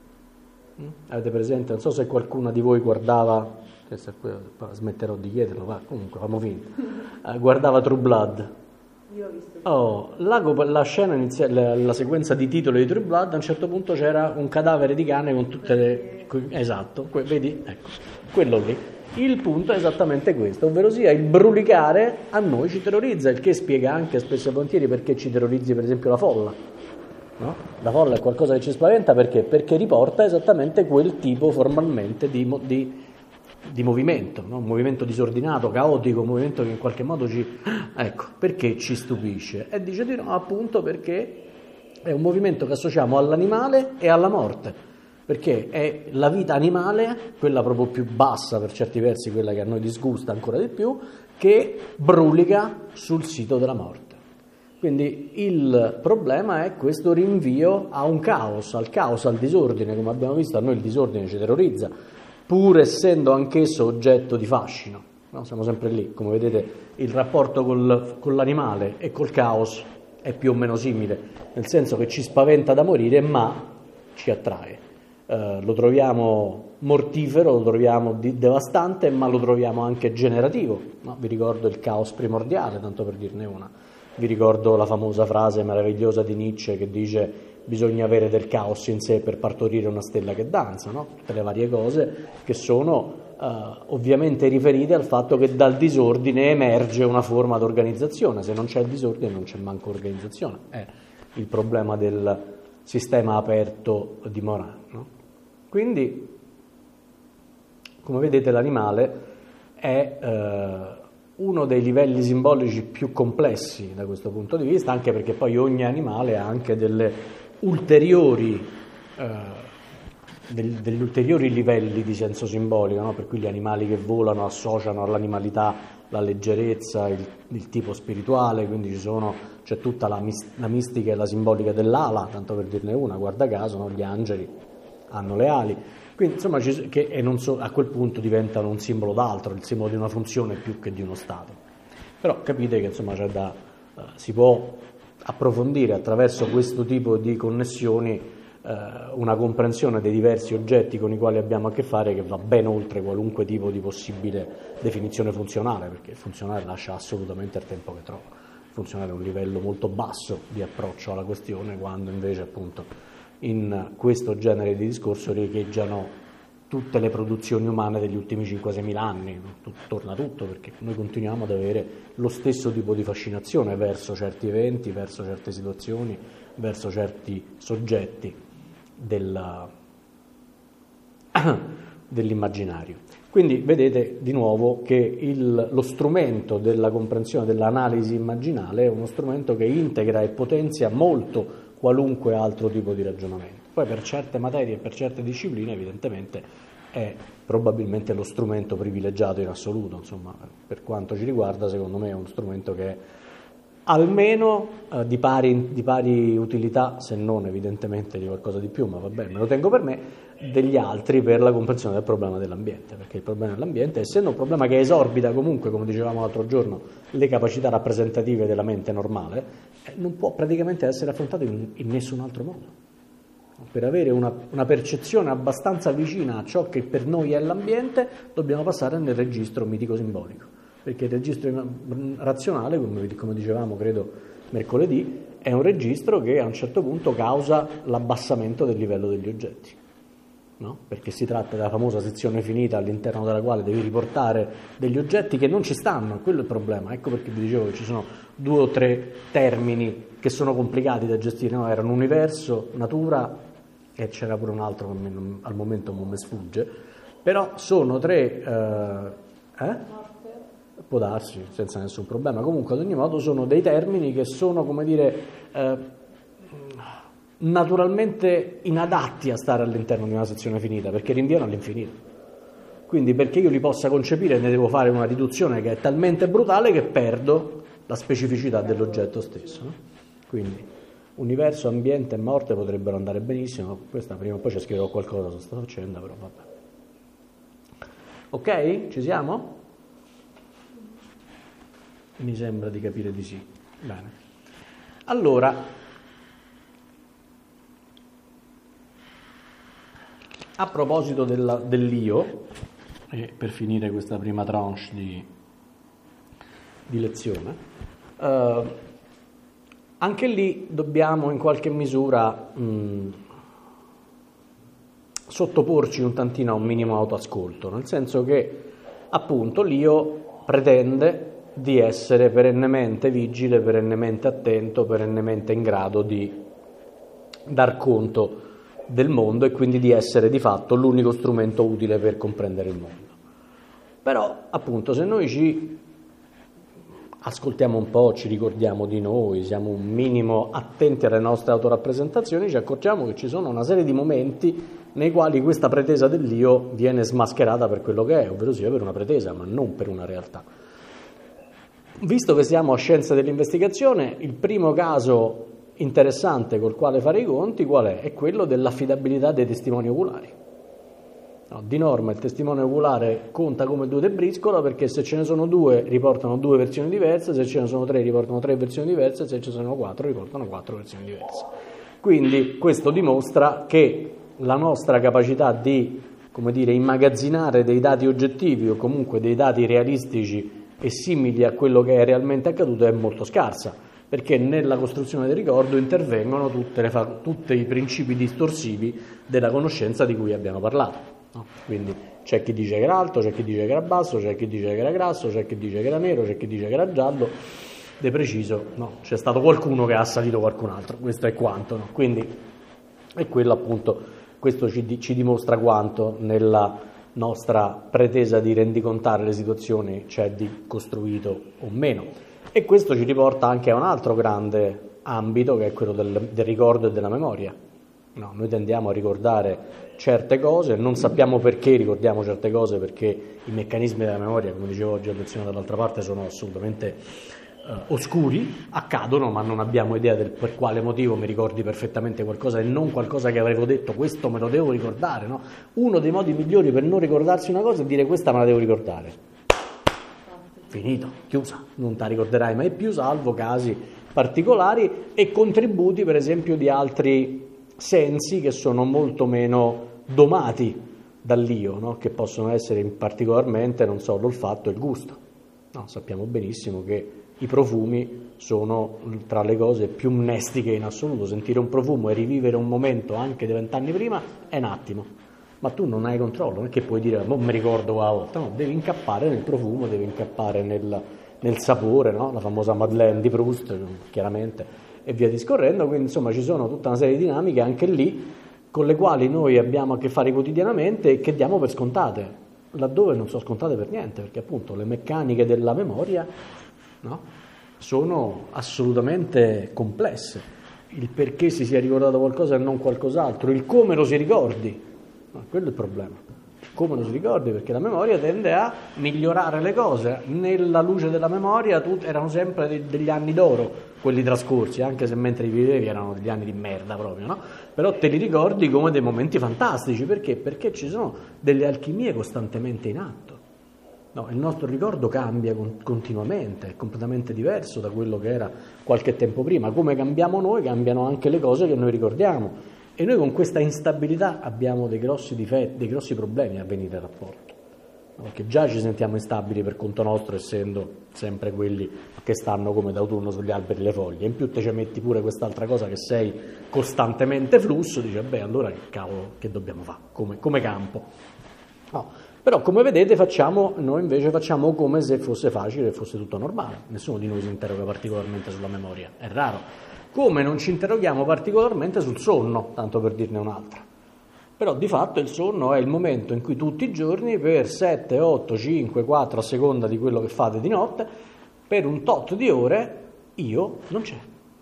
Avete presente? Non so se qualcuno di voi guardava, smetterò di chiederlo, ma comunque famo finta, guardava True Blood. Io ho visto. La scena iniziale, la sequenza di titolo di True Blood, a un certo punto c'era un cadavere di cane con tutte le... Esatto, vedi? Ecco, quello lì. Il punto è esattamente questo, ovvero sia il brulicare a noi ci terrorizza, il che spiega anche spesso e volentieri perché ci terrorizzi per esempio la folla. No? La folla è qualcosa che ci spaventa perché? Perché riporta esattamente quel tipo formalmente di movimento, no? Un movimento disordinato, caotico, un movimento che in qualche modo ci... Ecco, perché ci stupisce? E dice di no, appunto perché è un movimento che associamo all'animale e alla morte, perché è la vita animale, quella proprio più bassa per certi versi, quella che a noi disgusta ancora di più, che brulica sul sito della morte. Quindi il problema è questo rinvio a un caos, al disordine, come abbiamo visto, a noi il disordine ci terrorizza, pur essendo anch'esso oggetto di fascino, no? Siamo sempre lì, come vedete il rapporto con l'animale e col caos è più o meno simile, nel senso che ci spaventa da morire ma ci attrae. Lo troviamo mortifero, lo troviamo devastante, ma lo troviamo anche generativo, no? Vi ricordo il caos primordiale, tanto per dirne una. Vi ricordo la famosa frase meravigliosa di Nietzsche che dice: bisogna avere del caos in sé per partorire una stella che danza, no? Tutte le varie cose che sono ovviamente riferite al fatto che dal disordine emerge una forma di organizzazione. Se non c'è il disordine non c'è manco organizzazione. È il problema del sistema aperto di Morin, no? Quindi, come vedete, l'animale è uno dei livelli simbolici più complessi da questo punto di vista, anche perché poi ogni animale ha anche degli ulteriori livelli di senso simbolico, no? Per cui gli animali che volano associano all'animalità la leggerezza, il tipo spirituale, quindi c'è tutta la mistica e la simbolica dell'ala, tanto per dirne una, guarda caso, no? Gli angeli hanno le ali, quindi insomma a quel punto diventano un simbolo d'altro, il simbolo di una funzione più che di uno stato. Però capite che insomma si può approfondire attraverso questo tipo di connessioni una comprensione dei diversi oggetti con i quali abbiamo a che fare, che va ben oltre qualunque tipo di possibile definizione funzionale, perché il funzionale lascia assolutamente il tempo che trova. Il funzionale è un livello molto basso di approccio alla questione, quando invece appunto in questo genere di discorso riecheggiano tutte le produzioni umane degli ultimi 5-6 mila anni. Torna tutto, perché noi continuiamo ad avere lo stesso tipo di fascinazione verso certi eventi, verso certe situazioni, verso certi soggetti dell'immaginario. Quindi vedete di nuovo che lo strumento della comprensione dell'analisi immaginale è uno strumento che integra e potenzia molto qualunque altro tipo di ragionamento. Poi per certe materie e per certe discipline evidentemente è probabilmente lo strumento privilegiato in assoluto, insomma, per quanto ci riguarda secondo me è uno strumento che è almeno di pari utilità, se non evidentemente di qualcosa di più, ma va bene, me lo tengo per me, degli altri per la comprensione del problema dell'ambiente, perché il problema dell'ambiente, essendo un problema che esorbita comunque, come dicevamo l'altro giorno, le capacità rappresentative della mente normale, non può praticamente essere affrontato in nessun altro modo. Per avere una percezione abbastanza vicina a ciò che per noi è l'ambiente, dobbiamo passare nel registro mitico-simbolico, perché il registro razionale, come dicevamo credo mercoledì, è un registro che a un certo punto causa l'abbassamento del livello degli oggetti, no? Perché si tratta della famosa sezione finita all'interno della quale devi riportare degli oggetti che non ci stanno, quello è il problema. Ecco perché vi dicevo che ci sono 2 o 3 termini che sono complicati da gestire, no? Erano universo, natura e c'era pure un altro che al momento non mi sfugge, però sono 3 può darsi senza nessun problema. Comunque ad ogni modo sono dei termini che sono, come dire, naturalmente inadatti a stare all'interno di una sezione finita, perché rinviano all'infinito. Quindi perché io li possa concepire ne devo fare una riduzione che è talmente brutale che perdo la specificità dell'oggetto stesso, no? Quindi universo, ambiente e morte potrebbero andare benissimo, questa prima o poi ci scriverò qualcosa su questa faccenda, però vabbè. Ok? Ci siamo? Mi sembra di capire di sì. Bene. Allora, a proposito dell'io, e per finire questa prima tranche di lezione, anche lì dobbiamo in qualche misura sottoporci un tantino a un minimo autoascolto, nel senso che appunto l'io pretende di essere perennemente vigile, perennemente attento, perennemente in grado di dar conto del mondo e quindi di essere di fatto l'unico strumento utile per comprendere il mondo. Però appunto se noi ci ascoltiamo un po', ci ricordiamo di noi, siamo un minimo attenti alle nostre autorappresentazioni, ci accorgiamo che ci sono una serie di momenti nei quali questa pretesa dell'io viene smascherata per quello che è, ovvero sia per una pretesa, ma non per una realtà. Visto che siamo a scienze dell'investigazione, il primo caso interessante col quale fare i conti qual è? È quello dell'affidabilità dei testimoni oculari. No, di norma il testimone oculare conta come 2 di briscola, perché se ce ne sono 2 riportano 2 versioni diverse, se ce ne sono 3 riportano 3 versioni diverse, se ce ne sono 4 riportano 4 versioni diverse. Quindi questo dimostra che la nostra capacità di, come dire, immagazzinare dei dati oggettivi o comunque dei dati realistici e simili a quello che è realmente accaduto è molto scarsa, perché nella costruzione del ricordo intervengono tutti i principi distorsivi della conoscenza di cui abbiamo parlato. No? Quindi c'è chi dice che era alto, c'è chi dice che era basso, c'è chi dice che era grasso, c'è chi dice che era nero, c'è chi dice che era giallo. De preciso, no, c'è stato qualcuno che ha assalito qualcun altro, questo è quanto. No? Quindi è quello appunto, questo ci dimostra quanto nella nostra pretesa di rendicontare le situazioni c'è di costruito o meno. E questo ci riporta anche a un altro grande ambito, che è quello del ricordo e della memoria. No, noi tendiamo a ricordare certe cose, non sappiamo perché ricordiamo certe cose, perché i meccanismi della memoria, come dicevo oggi a lezione dall'altra parte, sono assolutamente oscuri, accadono, ma non abbiamo idea per quale motivo mi ricordi perfettamente qualcosa e non qualcosa che avevo detto, questo me lo devo ricordare. No? Uno dei modi migliori per non ricordarsi una cosa è dire questa me la devo ricordare. Finito, chiusa, non te la ricorderai mai più, salvo casi particolari e contributi per esempio di altri sensi che sono molto meno domati dall'io, no? Che possono essere particolarmente, non so, l'olfatto e il gusto. No, sappiamo benissimo che i profumi sono tra le cose più mnestiche in assoluto. Sentire un profumo e rivivere un momento anche di 20 anni prima è un attimo, ma tu non hai controllo, non è che puoi dire non mi ricordo una volta, no, devi incappare nel profumo, devi incappare nel sapore, no? La famosa Madeleine di Proust, chiaramente, e via discorrendo. Quindi insomma ci sono tutta una serie di dinamiche anche lì con le quali noi abbiamo a che fare quotidianamente e che diamo per scontate, laddove non sono scontate per niente, perché appunto le meccaniche della memoria, no, sono assolutamente complesse. Il perché si sia ricordato qualcosa e non qualcos'altro, il come lo si ricordi, no, quello è il problema. Come lo si ricordi, perché la memoria tende a migliorare le cose. Nella luce della memoria erano sempre degli anni d'oro quelli trascorsi, anche se mentre li vivevi erano degli anni di merda proprio, no? Però te li ricordi come dei momenti fantastici, perché? Perché ci sono delle alchimie costantemente in atto. No, il nostro ricordo cambia continuamente, è completamente diverso da quello che era qualche tempo prima. Come cambiamo noi, cambiano anche le cose che noi ricordiamo. E noi con questa instabilità abbiamo dei grossi difetti, dei grossi problemi a venire al rapporto, perché già ci sentiamo instabili per conto nostro, essendo sempre quelli che stanno come d'autunno sugli alberi le foglie. In più te ci metti pure quest'altra cosa che sei costantemente flusso, dici beh allora che cavolo che dobbiamo fare come campo. No. Però come vedete noi invece facciamo come se fosse facile e fosse tutto normale. Nessuno di noi si interroga particolarmente sulla memoria, è raro. Come non ci interroghiamo particolarmente sul sonno, tanto per dirne un'altra. Però di fatto il sonno è il momento in cui tutti i giorni per 7, 8, 5, 4 a seconda di quello che fate di notte, per un tot di ore io non c'è.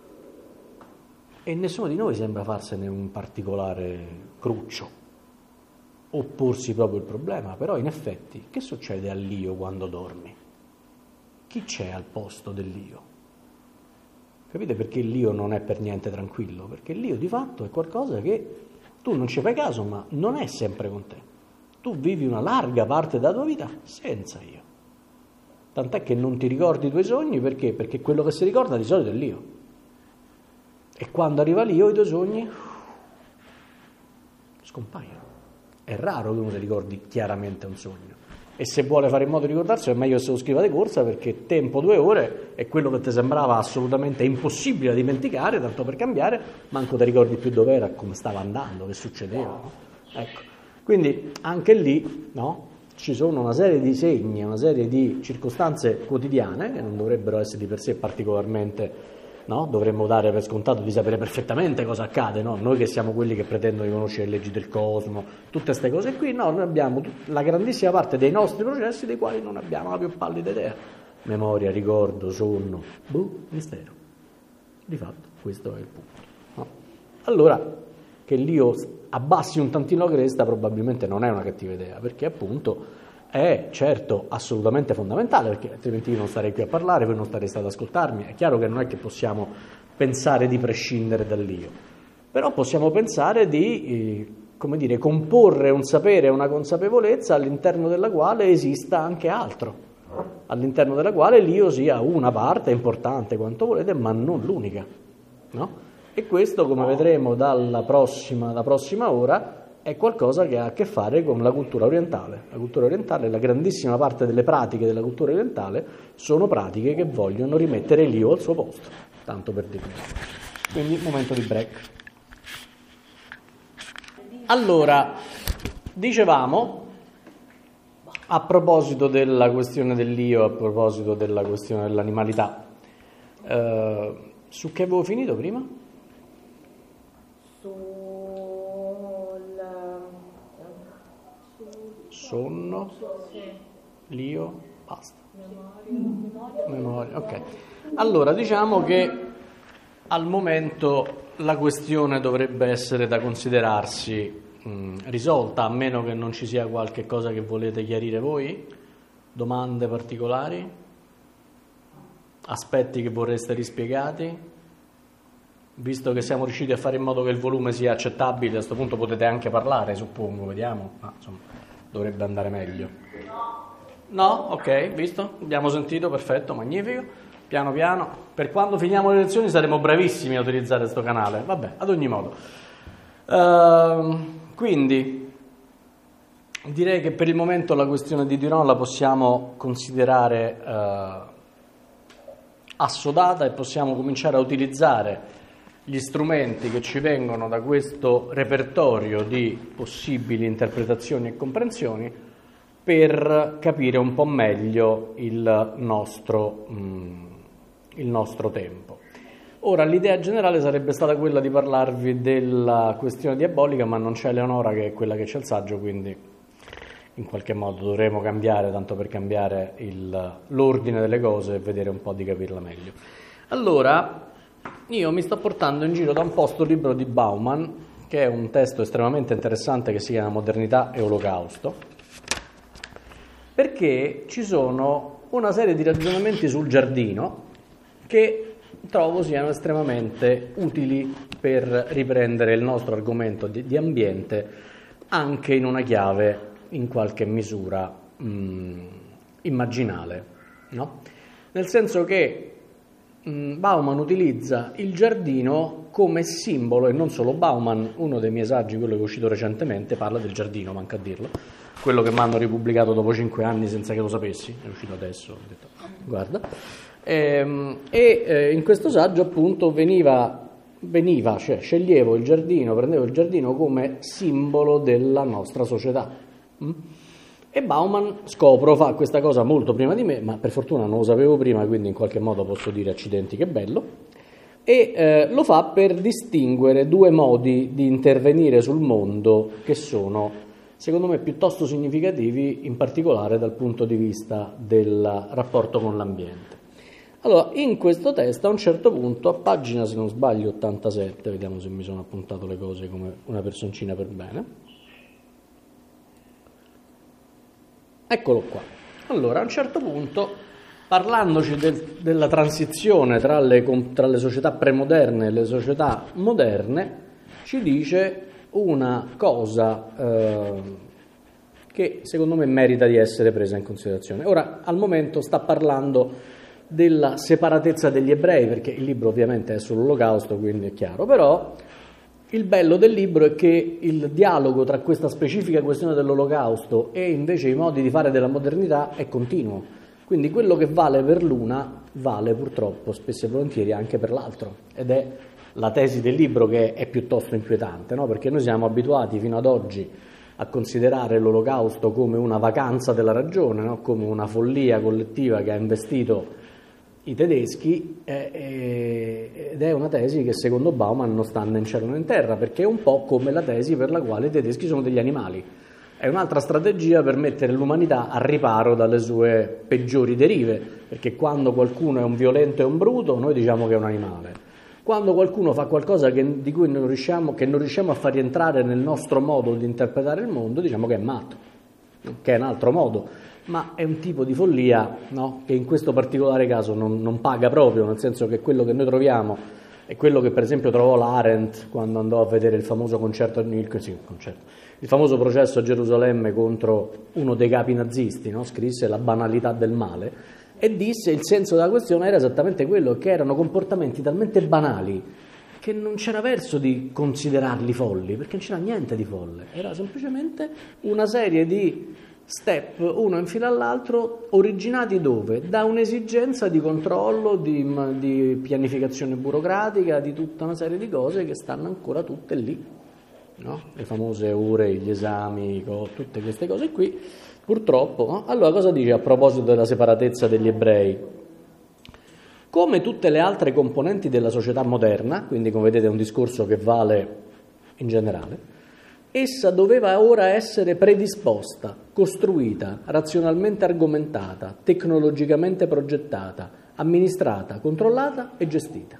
E nessuno di noi sembra farsene un particolare cruccio, opporsi proprio il problema. Però in effetti che succede all'io quando dormi? Chi c'è al posto dell'io? Capite perché l'io non è per niente tranquillo? Perché l'io di fatto è qualcosa che tu non ci fai caso, ma non è sempre con te. Tu vivi una larga parte della tua vita senza io. Tant'è che non ti ricordi i tuoi sogni, perché? Perché quello che si ricorda di solito è l'io. E quando arriva l'io i tuoi sogni scompaiono. È raro che uno si ricordi chiaramente un sogno. E se vuole fare in modo di ricordarsi è meglio che se lo scriva di corsa, perché tempo 2 ore è quello che ti sembrava assolutamente impossibile da dimenticare, tanto per cambiare, manco ti ricordi più dove era, come stava andando, che succedeva. No? Ecco. Quindi anche lì, no, ci sono una serie di segni, una serie di circostanze quotidiane che non dovrebbero essere di per sé particolarmente, no? Dovremmo dare per scontato di sapere perfettamente cosa accade, no? Noi che siamo quelli che pretendono di conoscere le leggi del cosmo, tutte queste cose qui, no, noi abbiamo la grandissima parte dei nostri processi dei quali non abbiamo la più pallida idea. Memoria, ricordo, sonno, mistero. Di fatto questo è il punto. No? Allora, che l'io abbassi un tantino la cresta probabilmente non è una cattiva idea, perché appunto è certo assolutamente fondamentale, perché altrimenti io non starei qui a parlare, voi non stareste ad ascoltarmi. È chiaro che non è che possiamo pensare di prescindere dall'io, però possiamo pensare di come dire, comporre un sapere e una consapevolezza all'interno della quale esista anche altro, all'interno della quale l'io sia una parte importante quanto volete, ma non l'unica, no? E questo, come vedremo la prossima ora, è qualcosa che ha a che fare con la cultura orientale. La cultura orientale, la grandissima parte delle pratiche della cultura orientale sono pratiche che vogliono rimettere l'io al suo posto, tanto per dire. Quindi, momento di break. Allora, dicevamo, a proposito della questione dell'io, a proposito della questione dell'animalità, su che avevo finito prima? Sonno, l'io, basta. Memoria, ok. Allora, diciamo che al momento la questione dovrebbe essere da considerarsi risolta, a meno che non ci sia qualche cosa che volete chiarire voi, domande particolari, aspetti che vorreste rispiegati. Visto che siamo riusciti a fare in modo che il volume sia accettabile, a questo punto potete anche parlare, suppongo, vediamo, ma insomma dovrebbe andare meglio. No? Ok, visto? Abbiamo sentito, perfetto, magnifico. Piano piano, per quando finiamo le lezioni saremo bravissimi a utilizzare questo canale. Vabbè, ad ogni modo. Quindi direi che per il momento la questione di Duron la possiamo considerare assodata e possiamo cominciare a utilizzare gli strumenti che ci vengono da questo repertorio di possibili interpretazioni e comprensioni per capire un po' meglio il nostro tempo. Ora, l'idea generale sarebbe stata quella di parlarvi della questione diabolica, ma non c'è Eleonora, che è quella che c'è il saggio, quindi in qualche modo dovremo cambiare, tanto per cambiare l'ordine delle cose e vedere un po' di capirla meglio. Allora, io mi sto portando in giro da un po' sto libro di Bauman, che è un testo estremamente interessante che si chiama Modernità e Olocausto, perché ci sono una serie di ragionamenti sul giardino che trovo siano estremamente utili per riprendere il nostro argomento di ambiente anche in una chiave in qualche misura immaginale, no? Nel senso che Bauman utilizza il giardino come simbolo, e non solo Bauman, uno dei miei saggi, quello che è uscito recentemente, parla del giardino, manca a dirlo, quello che mi hanno ripubblicato dopo 5 anni senza che lo sapessi, è uscito adesso, ho detto, guarda. In questo saggio appunto cioè sceglievo il giardino, prendevo il giardino come simbolo della nostra società. E Bauman, scopro, fa questa cosa molto prima di me, ma per fortuna non lo sapevo prima, quindi in qualche modo posso dire accidenti che bello, e lo fa per distinguere due modi di intervenire sul mondo che sono, secondo me, piuttosto significativi, in particolare dal punto di vista del rapporto con l'ambiente. Allora, in questo testo, a un certo punto, a pagina, se non sbaglio, 87, vediamo se mi sono appuntato le cose come una personcina per bene. Eccolo qua. Allora, a un certo punto, parlandoci della transizione tra le società premoderne e le società moderne, ci dice una cosa che secondo me merita di essere presa in considerazione. Ora, al momento sta parlando della separatezza degli ebrei, perché il libro ovviamente è sull'Olocausto, quindi è chiaro, però il bello del libro è che il dialogo tra questa specifica questione dell'Olocausto e invece i modi di fare della modernità è continuo, quindi quello che vale per l'una vale purtroppo spesso e volentieri anche per l'altro, ed è la tesi del libro che è piuttosto inquietante, no? Perché noi siamo abituati fino ad oggi a considerare l'Olocausto come una vacanza della ragione, no? Come una follia collettiva che ha investito i tedeschi, ed è una tesi che secondo Bauman non sta né in cielo né in terra, perché è un po' come la tesi per la quale i tedeschi sono degli animali. È un'altra strategia per mettere l'umanità a riparo dalle sue peggiori derive, perché quando qualcuno è un violento e un bruto, noi diciamo che è un animale. Quando qualcuno fa qualcosa che non riusciamo a far rientrare nel nostro modo di interpretare il mondo, diciamo che è matto, che è un altro modo. Ma è un tipo di follia, no? Che in questo particolare caso non paga proprio, nel senso che quello che noi troviamo È quello che per esempio trovò l'Arendt quando andò a vedere il famoso il famoso processo a Gerusalemme contro uno dei capi nazisti, no? Scrisse La banalità del male e disse il senso della questione era esattamente quello, che erano comportamenti talmente banali che non c'era verso di considerarli folli, perché non c'era niente di folle, era semplicemente una serie di step, uno in fila all'altro, originati dove? Da un'esigenza di controllo, di pianificazione burocratica, di tutta una serie di cose che stanno ancora tutte lì, no? Le famose ore, gli esami, tutte queste cose qui, purtroppo. No? Allora cosa dice a proposito della separatezza degli ebrei? Come tutte le altre componenti della società moderna, quindi come vedete è un discorso che vale in generale, essa doveva ora essere predisposta, costruita, razionalmente argomentata, tecnologicamente progettata, amministrata, controllata e gestita.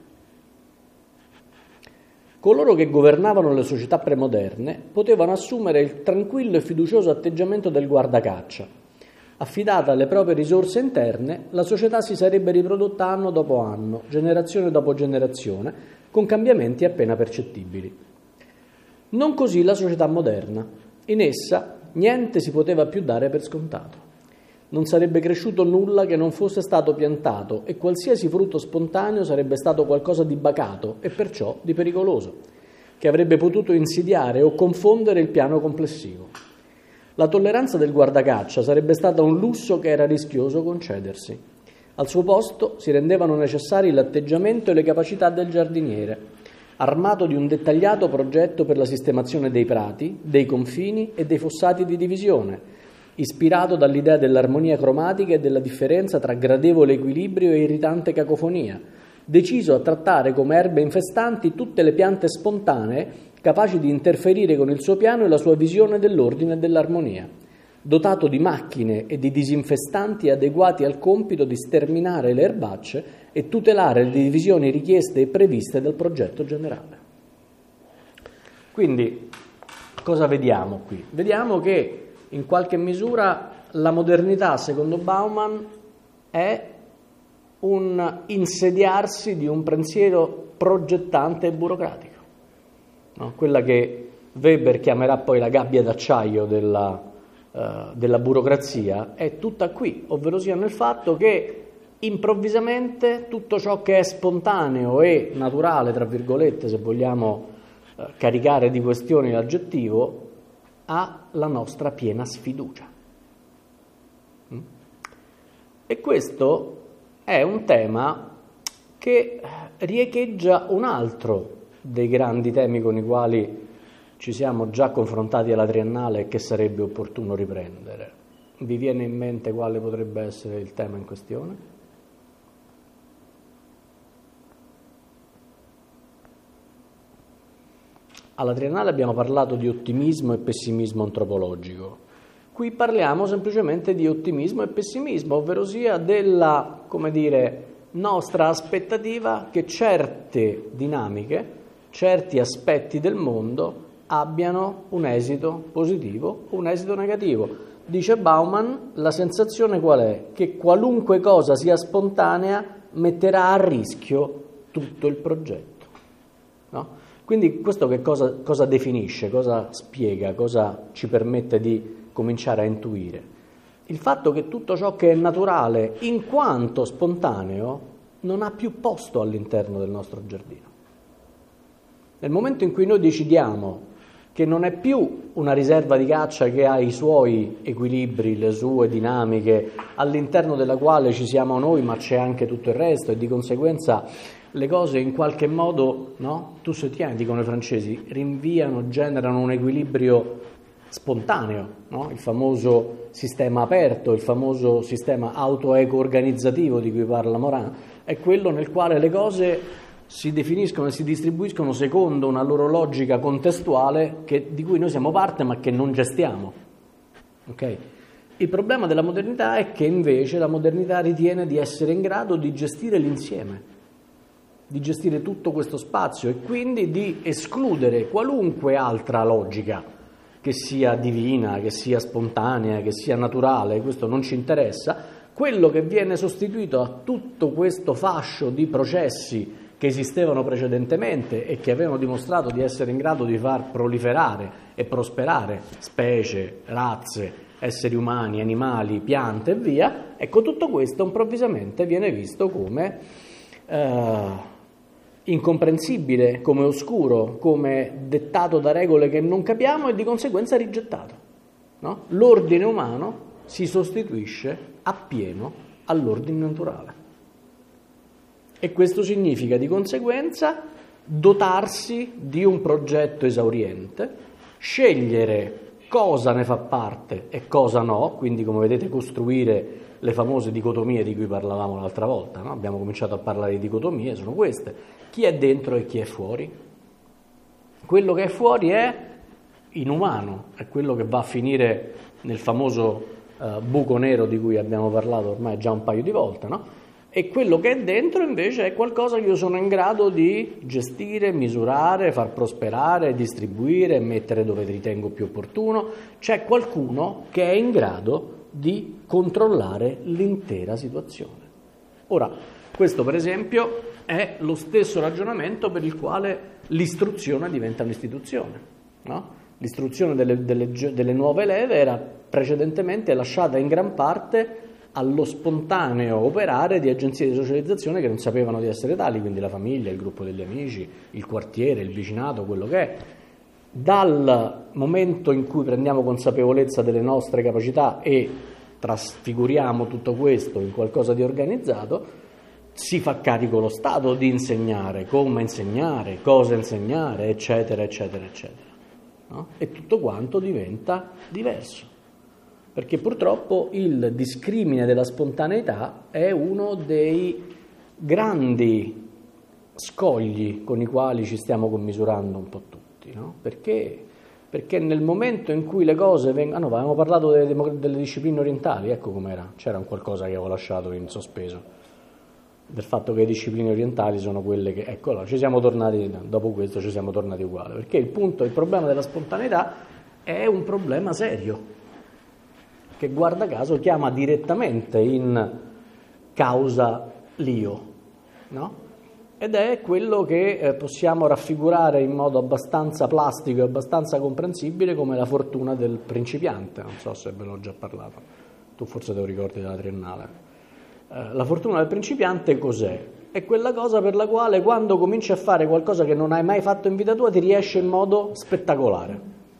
Coloro che governavano le società premoderne potevano assumere il tranquillo e fiducioso atteggiamento del guardacaccia. Affidata alle proprie risorse interne, la società si sarebbe riprodotta anno dopo anno, generazione dopo generazione, con cambiamenti appena percettibili. Non così la società moderna. In essa niente si poteva più dare per scontato. Non sarebbe cresciuto nulla che non fosse stato piantato e qualsiasi frutto spontaneo sarebbe stato qualcosa di bacato e perciò di pericoloso, che avrebbe potuto insidiare o confondere il piano complessivo. La tolleranza del guardacaccia sarebbe stata un lusso che era rischioso concedersi. Al suo posto si rendevano necessari l'atteggiamento e le capacità del giardiniere, armato di un dettagliato progetto per la sistemazione dei prati, dei confini e dei fossati di divisione, ispirato dall'idea dell'armonia cromatica e della differenza tra gradevole equilibrio e irritante cacofonia, deciso a trattare come erbe infestanti tutte le piante spontanee capaci di interferire con il suo piano e la sua visione dell'ordine e dell'armonia, dotato di macchine e di disinfestanti adeguati al compito di sterminare le erbacce e tutelare le divisioni richieste e previste dal progetto generale. Quindi, cosa vediamo qui? Vediamo che in qualche misura la modernità, secondo Bauman, è un insediarsi di un pensiero progettante e burocratico. No? Quella che Weber chiamerà poi la gabbia d'acciaio della burocrazia è tutta qui, ovverosia nel fatto che improvvisamente tutto ciò che è spontaneo e naturale, tra virgolette, se vogliamo caricare di questioni l'aggettivo, ha la nostra piena sfiducia. E questo è un tema che riecheggia un altro dei grandi temi con i quali ci siamo già confrontati alla triennale e che sarebbe opportuno riprendere. Vi viene in mente quale potrebbe essere il tema in questione? Alla triennale abbiamo parlato di ottimismo e pessimismo antropologico. Qui parliamo semplicemente di ottimismo e pessimismo, ovverosia della, nostra aspettativa che certe dinamiche, certi aspetti del mondo abbiano un esito positivo o un esito negativo. Dice Bauman, la sensazione qual è? Che qualunque cosa sia spontanea metterà a rischio tutto il progetto. No? Quindi questo che cosa definisce, cosa spiega, cosa ci permette di cominciare a intuire? Il fatto che tutto ciò che è naturale, in quanto spontaneo, non ha più posto all'interno del nostro giardino. Nel momento in cui noi decidiamo che non è più una riserva di caccia che ha i suoi equilibri, le sue dinamiche, all'interno della quale ci siamo noi, ma c'è anche tutto il resto, e di conseguenza le cose in qualche modo, no? Tu se tieni, dicono i francesi, rinviano, generano un equilibrio spontaneo, no? Il famoso sistema aperto, il famoso sistema auto-eco-organizzativo di cui parla Morin, è quello nel quale le cose si definiscono e si distribuiscono secondo una loro logica contestuale di cui noi siamo parte ma che non gestiamo. Okay? Il problema della modernità è che invece la modernità ritiene di essere in grado di gestire l'insieme, di gestire tutto questo spazio e quindi di escludere qualunque altra logica, che sia divina, che sia spontanea, che sia naturale, questo non ci interessa. Quello che viene sostituito a tutto questo fascio di processi che esistevano precedentemente e che avevano dimostrato di essere in grado di far proliferare e prosperare specie, razze, esseri umani, animali, piante e via, ecco, tutto questo improvvisamente viene visto come incomprensibile, come oscuro, come dettato da regole che non capiamo e di conseguenza rigettato, no? L'ordine umano si sostituisce appieno all'ordine naturale e questo significa di conseguenza dotarsi di un progetto esauriente, scegliere cosa ne fa parte e cosa no, quindi come vedete costruire le famose dicotomie di cui parlavamo l'altra volta, no? Abbiamo cominciato a parlare di dicotomie, sono queste: chi è dentro e chi è fuori. Quello che è fuori è inumano, è quello che va a finire nel famoso buco nero di cui abbiamo parlato ormai già un paio di volte, no? E quello che è dentro invece è qualcosa che io sono in grado di gestire, misurare, far prosperare, distribuire, mettere dove ritengo più opportuno. C'è qualcuno che è in grado di controllare l'intera situazione. Ora, questo per esempio è lo stesso ragionamento per il quale l'istruzione diventa un'istituzione, no? L'istruzione delle nuove leve era precedentemente lasciata in gran parte allo spontaneo operare di agenzie di socializzazione che non sapevano di essere tali, quindi la famiglia, il gruppo degli amici, il quartiere, il vicinato, quello che è. Dal momento in cui prendiamo consapevolezza delle nostre capacità e trasfiguriamo tutto questo in qualcosa di organizzato, si fa carico lo Stato di insegnare, come insegnare, cosa insegnare, eccetera, eccetera, eccetera, no? E tutto quanto diventa diverso. Perché purtroppo il discrimine della spontaneità è uno dei grandi scogli con i quali ci stiamo commisurando un po' tutti, no? Perché nel momento in cui le cose vengono... no, avevamo parlato delle discipline orientali, ecco com'era, c'era un qualcosa che avevo lasciato in sospeso, del fatto che le discipline orientali sono quelle che... ecco, allora, ci siamo tornati, dopo questo ci siamo tornati uguali, perché il problema della spontaneità è un problema serio, che guarda caso chiama direttamente in causa l'io, no? Ed è quello che possiamo raffigurare in modo abbastanza plastico e abbastanza comprensibile come la fortuna del principiante. Non so se ve l'ho già parlato, tu forse te lo ricordi dalla triennale. La fortuna del principiante cos'è? È quella cosa per la quale quando cominci a fare qualcosa che non hai mai fatto in vita tua ti riesce in modo spettacolare,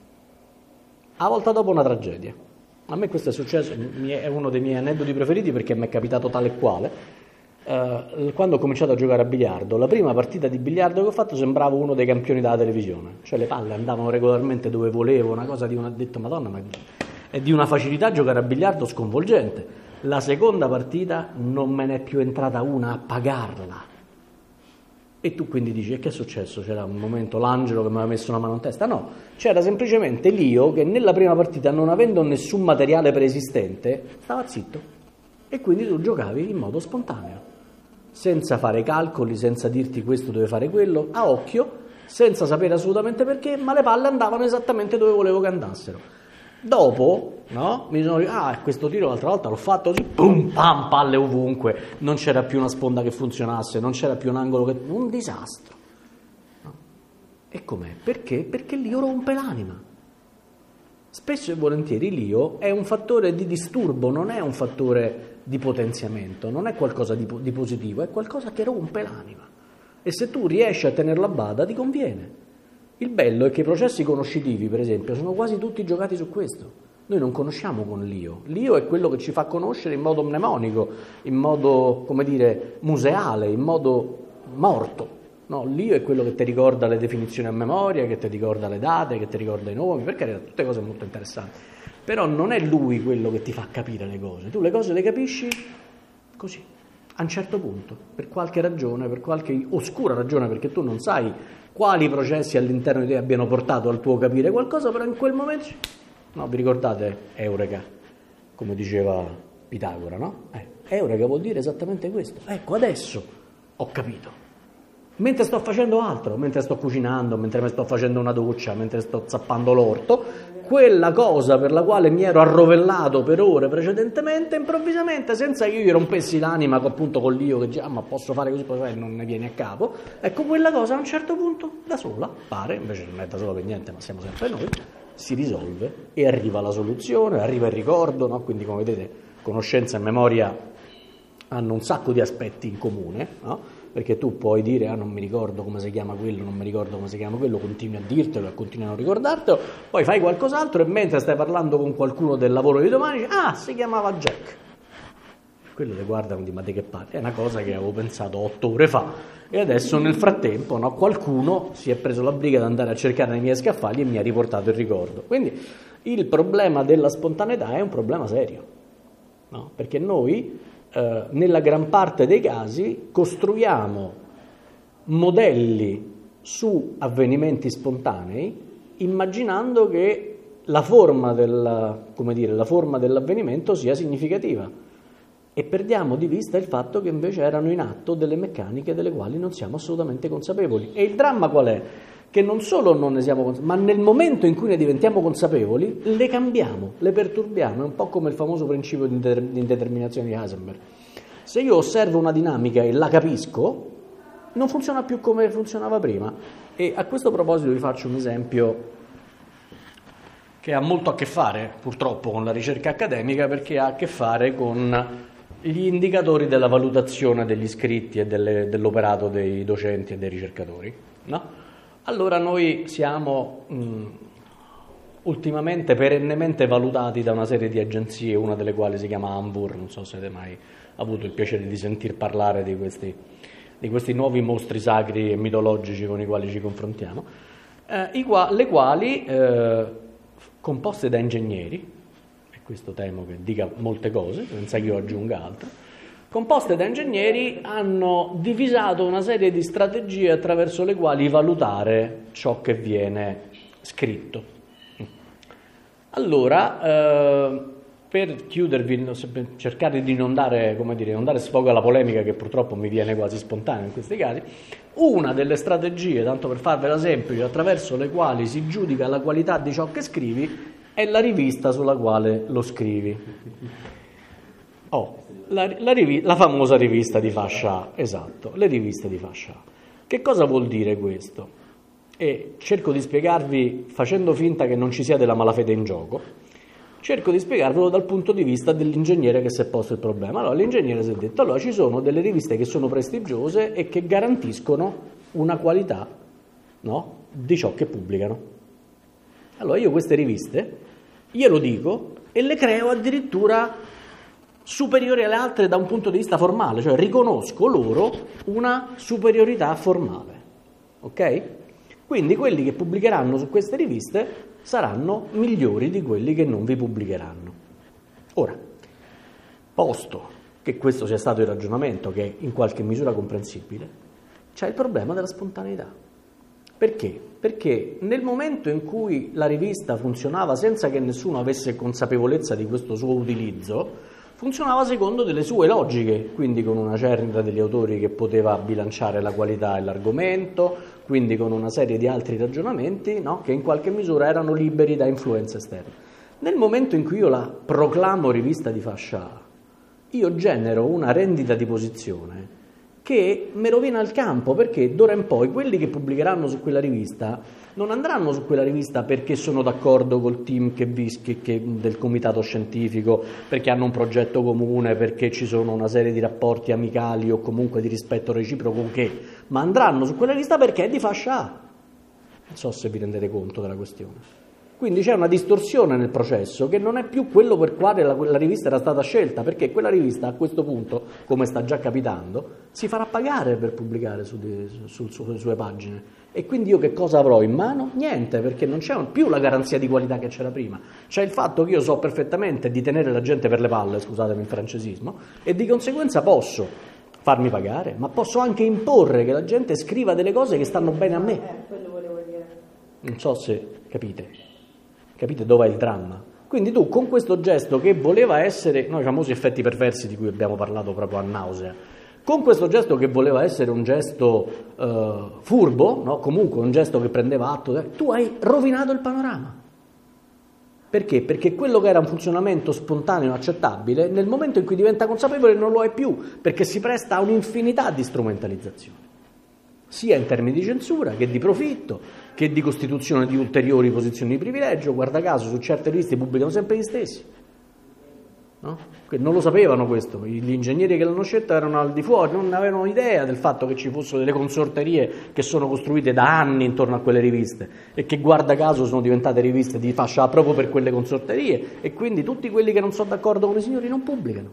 a volta dopo una tragedia. A me questo è successo, è uno dei miei aneddoti preferiti perché mi è capitato tale e quale. Quando ho cominciato a giocare a biliardo, la prima partita di biliardo che ho fatto sembravo uno dei campioni della televisione, cioè le palle andavano regolarmente dove volevo, una cosa di una... ho detto madonna, ma è di una facilità giocare a biliardo sconvolgente. La seconda partita non me ne è più entrata una a pagarla. E tu quindi dici, e che è successo? C'era un momento l'angelo che mi aveva messo una mano in testa? No, c'era semplicemente l'io che nella prima partita, non avendo nessun materiale preesistente, stava zitto. E quindi tu giocavi in modo spontaneo, senza fare calcoli, senza dirti questo deve fare quello, a occhio, senza sapere assolutamente perché, ma le palle andavano esattamente dove volevo che andassero. Dopo, no? Mi sono detto, questo tiro l'altra volta l'ho fatto così, pum, pam, palle ovunque, non c'era più una sponda che funzionasse, non c'era più un angolo che... un disastro. No? E com'è? Perché? Perché l'io rompe l'anima. Spesso e volentieri l'io è un fattore di disturbo, non è un fattore di potenziamento, non è qualcosa di positivo, è qualcosa che rompe l'anima. E se tu riesci a tenerla a bada, ti conviene. Il bello è che i processi conoscitivi, per esempio, sono quasi tutti giocati su questo. Noi non conosciamo con l'io. L'io è quello che ci fa conoscere in modo mnemonico, in modo, come dire, museale, in modo morto. No, l'io è quello che ti ricorda le definizioni a memoria, che ti ricorda le date, che ti ricorda i nomi, perché sono tutte cose molto interessanti. Però non è lui quello che ti fa capire le cose. Tu le cose le capisci così, a un certo punto, per qualche ragione, per qualche oscura ragione, perché tu non sai quali processi all'interno di te abbiano portato al tuo capire qualcosa, però in quel momento... No, vi ricordate Eureka, come diceva Pitagora, no? Eureka vuol dire esattamente questo. Ecco, adesso ho capito. mentre sto facendo altro, mentre sto cucinando, mentre mi sto facendo una doccia, mentre sto zappando l'orto, quella cosa per la quale mi ero arrovellato per ore precedentemente, improvvisamente, senza che io gli rompessi l'anima appunto con l'io che dice ma posso fare così, poi non ne viene a capo, ecco, quella cosa a un certo punto da sola pare, invece non è da sola per niente, ma siamo sempre noi, si risolve e arriva la soluzione, arriva il ricordo, no? Quindi come vedete conoscenza e memoria hanno un sacco di aspetti in comune, no? Perché tu puoi dire non mi ricordo come si chiama quello, non mi ricordo come si chiama quello, continui a dirtelo e continui a non ricordartelo, poi fai qualcos'altro e mentre stai parlando con qualcuno del lavoro di domani dici si chiamava Jack. Quello ti guardano e dicono ma di che parli? È una cosa che avevo pensato 8 ore fa e adesso nel frattempo qualcuno si è preso la briga di andare a cercare nei miei scaffali e mi ha riportato il ricordo. Quindi il problema della spontaneità è un problema serio, no? Perché noi nella gran parte dei casi costruiamo modelli su avvenimenti spontanei immaginando che la forma dell'avvenimento sia significativa e perdiamo di vista il fatto che invece erano in atto delle meccaniche delle quali non siamo assolutamente consapevoli. E il dramma qual è? Che non solo non ne siamo consapevoli, ma nel momento in cui ne diventiamo consapevoli, le cambiamo, le perturbiamo. È un po' come il famoso principio di indeterminazione di Heisenberg. Se io osservo una dinamica e la capisco, non funziona più come funzionava prima. E a questo proposito vi faccio un esempio che ha molto a che fare, purtroppo, con la ricerca accademica, perché ha a che fare con gli indicatori della valutazione degli iscritti e dell'operato dei docenti e dei ricercatori, no? Allora noi siamo ultimamente perennemente valutati da una serie di agenzie, una delle quali si chiama Ambur, non so se avete mai avuto il piacere di sentir parlare di questi nuovi mostri sacri e mitologici con i quali ci confrontiamo, le quali, composte da ingegneri, e questo temo che dica molte cose, senza che io aggiunga altro, composte da ingegneri hanno divisato una serie di strategie attraverso le quali valutare ciò che viene scritto. Allora, per chiudervi, per cercare di non dare sfogo alla polemica che purtroppo mi viene quasi spontanea in questi casi, una delle strategie, tanto per farvela semplice, attraverso le quali si giudica la qualità di ciò che scrivi è la rivista sulla quale lo scrivi. La famosa rivista di fascia A, esatto, le riviste di fascia A. Che cosa vuol dire questo? E cerco di spiegarvi, facendo finta che non ci sia della malafede in gioco, cerco di spiegarvelo dal punto di vista dell'ingegnere che si è posto il problema. Allora, l'ingegnere si è detto, allora ci sono delle riviste che sono prestigiose e che garantiscono una qualità, no, di ciò che pubblicano. Allora io queste riviste, glielo dico, e le creo addirittura superiori alle altre da un punto di vista formale, cioè riconosco loro una superiorità formale, ok? Quindi quelli che pubblicheranno su queste riviste saranno migliori di quelli che non vi pubblicheranno. Ora, posto che questo sia stato il ragionamento, che è in qualche misura comprensibile, c'è il problema della spontaneità. Perché? Perché nel momento in cui la rivista funzionava senza che nessuno avesse consapevolezza di questo suo utilizzo, funzionava secondo delle sue logiche, quindi con una cernita degli autori che poteva bilanciare la qualità e l'argomento, quindi con una serie di altri ragionamenti, no, che in qualche misura erano liberi da influenze esterne. Nel momento in cui io la proclamo rivista di fascia A, io genero una rendita di posizione che mi rovina il campo, perché d'ora in poi quelli che pubblicheranno su quella rivista non andranno su quella rivista perché sono d'accordo col team del comitato scientifico, perché hanno un progetto comune, perché ci sono una serie di rapporti amicali o comunque di rispetto reciproco, ma andranno su quella rivista perché è di fascia A. Non so se vi rendete conto della questione. Quindi c'è una distorsione nel processo che non è più quello per quale la rivista era stata scelta, perché quella rivista a questo punto, come sta già capitando, si farà pagare per pubblicare sulle sue pagine. E quindi io che cosa avrò in mano? Niente, perché non c'è più la garanzia di qualità che c'era prima. C'è il fatto che io so perfettamente di tenere la gente per le palle, scusatemi il francesismo, e di conseguenza posso farmi pagare, ma posso anche imporre che la gente scriva delle cose che stanno bene a me. Quello volevo dire. Non so se capite. Capite dov'è il dramma? Quindi tu con questo gesto che voleva essere, i famosi effetti perversi di cui abbiamo parlato proprio a nausea, con questo gesto che voleva essere un gesto furbo, no? Comunque un gesto che prendeva atto, tu hai rovinato il panorama. Perché? Perché quello che era un funzionamento spontaneo e accettabile, nel momento in cui diventa consapevole non lo è più, perché si presta a un'infinità di strumentalizzazioni, sia in termini di censura, che di profitto, che di costituzione di ulteriori posizioni di privilegio. Guarda caso, su certe riviste pubblicano sempre gli stessi. No? Non lo sapevano questo, gli ingegneri che l'hanno scelta erano al di fuori, non avevano idea del fatto che ci fossero delle consorterie che sono costruite da anni intorno a quelle riviste e che guarda caso sono diventate riviste di fascia A proprio per quelle consorterie, e quindi tutti quelli che non sono d'accordo con i signori non pubblicano.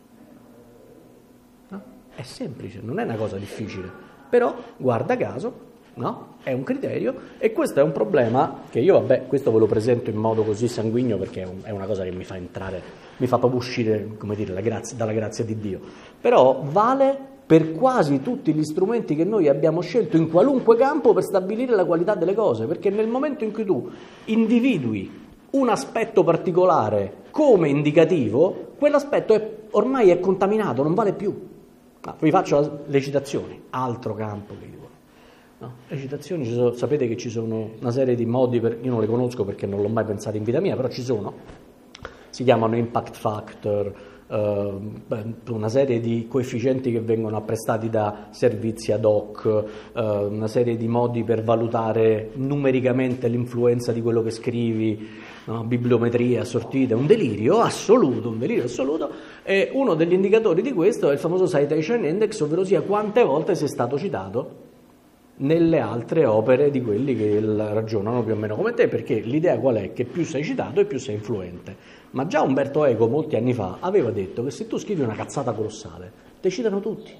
No? È semplice, non è una cosa difficile, però guarda caso, no? È un criterio, e questo è un problema che io, questo ve lo presento in modo così sanguigno perché è una cosa che mi fa entrare, mi fa proprio uscire, come dire, dalla grazia di Dio, però vale per quasi tutti gli strumenti che noi abbiamo scelto in qualunque campo per stabilire la qualità delle cose, perché nel momento in cui tu individui un aspetto particolare come indicativo, quell'aspetto ormai è contaminato, non vale più. Vi faccio le citazioni, altro campo che dico. No, le citazioni, sapete che ci sono una serie di modi, io non le conosco perché non l'ho mai pensato in vita mia, però ci sono, si chiamano impact factor, una serie di coefficienti che vengono apprestati da servizi ad hoc, una serie di modi per valutare numericamente l'influenza di quello che scrivi, no? Bibliometrie assortite, un delirio assoluto, e uno degli indicatori di questo è il famoso citation index, ovvero sia quante volte sei stato citato nelle altre opere di quelli che ragionano più o meno come te, perché l'idea qual è? Che più sei citato e più sei influente. Ma già Umberto Eco molti anni fa aveva detto che se tu scrivi una cazzata colossale te citano tutti.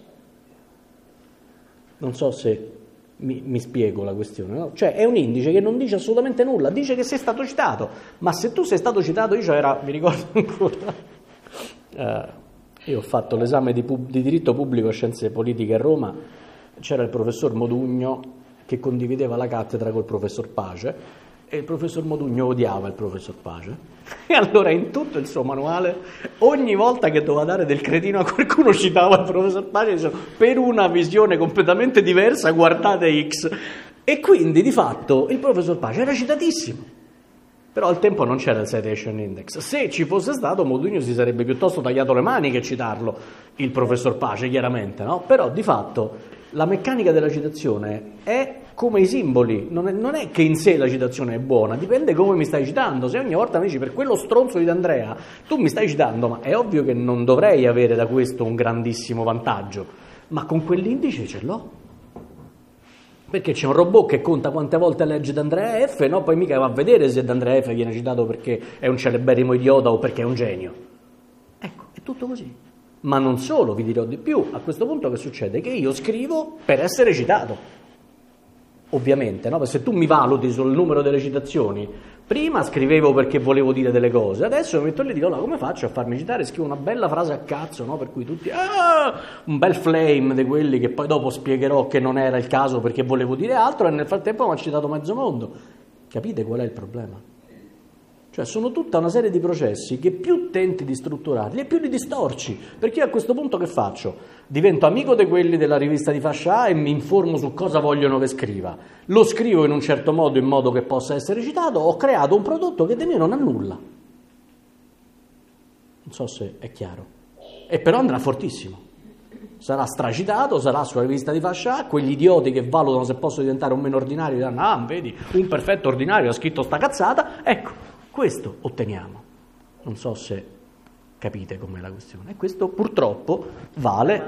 Non so se mi spiego la questione, no? Cioè è un indice che non dice assolutamente nulla, dice che sei stato citato, ma se tu sei stato citato, mi ricordo ancora, io ho fatto l'esame di diritto pubblico e scienze politiche a Roma. C'era il professor Modugno che condivideva la cattedra col professor Pace, e il professor Modugno odiava il professor Pace, e allora in tutto il suo manuale, ogni volta che doveva dare del cretino a qualcuno, citava il professor Pace e diceva: per una visione completamente diversa guardate X. E quindi di fatto il professor Pace era citatissimo, però al tempo non c'era il citation index. Se ci fosse stato, Modugno si sarebbe piuttosto tagliato le mani che citarlo, il professor Pace, chiaramente, no? Però di fatto la meccanica della citazione è come i simboli, non è che in sé la citazione è buona, dipende come mi stai citando. Se ogni volta mi dici per quello stronzo di D'Andrea tu mi stai citando, ma è ovvio che non dovrei avere da questo un grandissimo vantaggio, ma con quell'indice ce l'ho, perché c'è un robot che conta quante volte legge D'Andrea F, no? Poi mica va a vedere se D'Andrea F viene citato perché è un celeberrimo idiota o perché è un genio. Ecco, è tutto così. Ma non solo, vi dirò di più, a questo punto che succede? Che io scrivo per essere citato, ovviamente, no? Perché se tu mi valuti sul numero delle citazioni, prima scrivevo perché volevo dire delle cose, adesso mi metto lì e dico: no, come faccio a farmi citare? Scrivo una bella frase a cazzo, no? Per cui tutti, un bel flame di quelli che poi dopo spiegherò che non era il caso perché volevo dire altro, e nel frattempo mi ha citato mezzo mondo. Capite qual è il problema? Cioè sono tutta una serie di processi che più tenti di strutturarli e più li distorci, perché io a questo punto che faccio? Divento amico di quelli della rivista di fascia A e mi informo su cosa vogliono che scriva, lo scrivo in un certo modo in modo che possa essere citato, ho creato un prodotto che di me non ha nulla. Non so se è chiaro, e però andrà fortissimo, sarà stracitato, sarà sulla rivista di fascia A, quegli idioti che valutano se posso diventare un meno ordinario diranno: ah, vedi, un perfetto ordinario ha scritto sta cazzata. Ecco, questo otteniamo. Non so se capite com'è la questione. E questo purtroppo vale.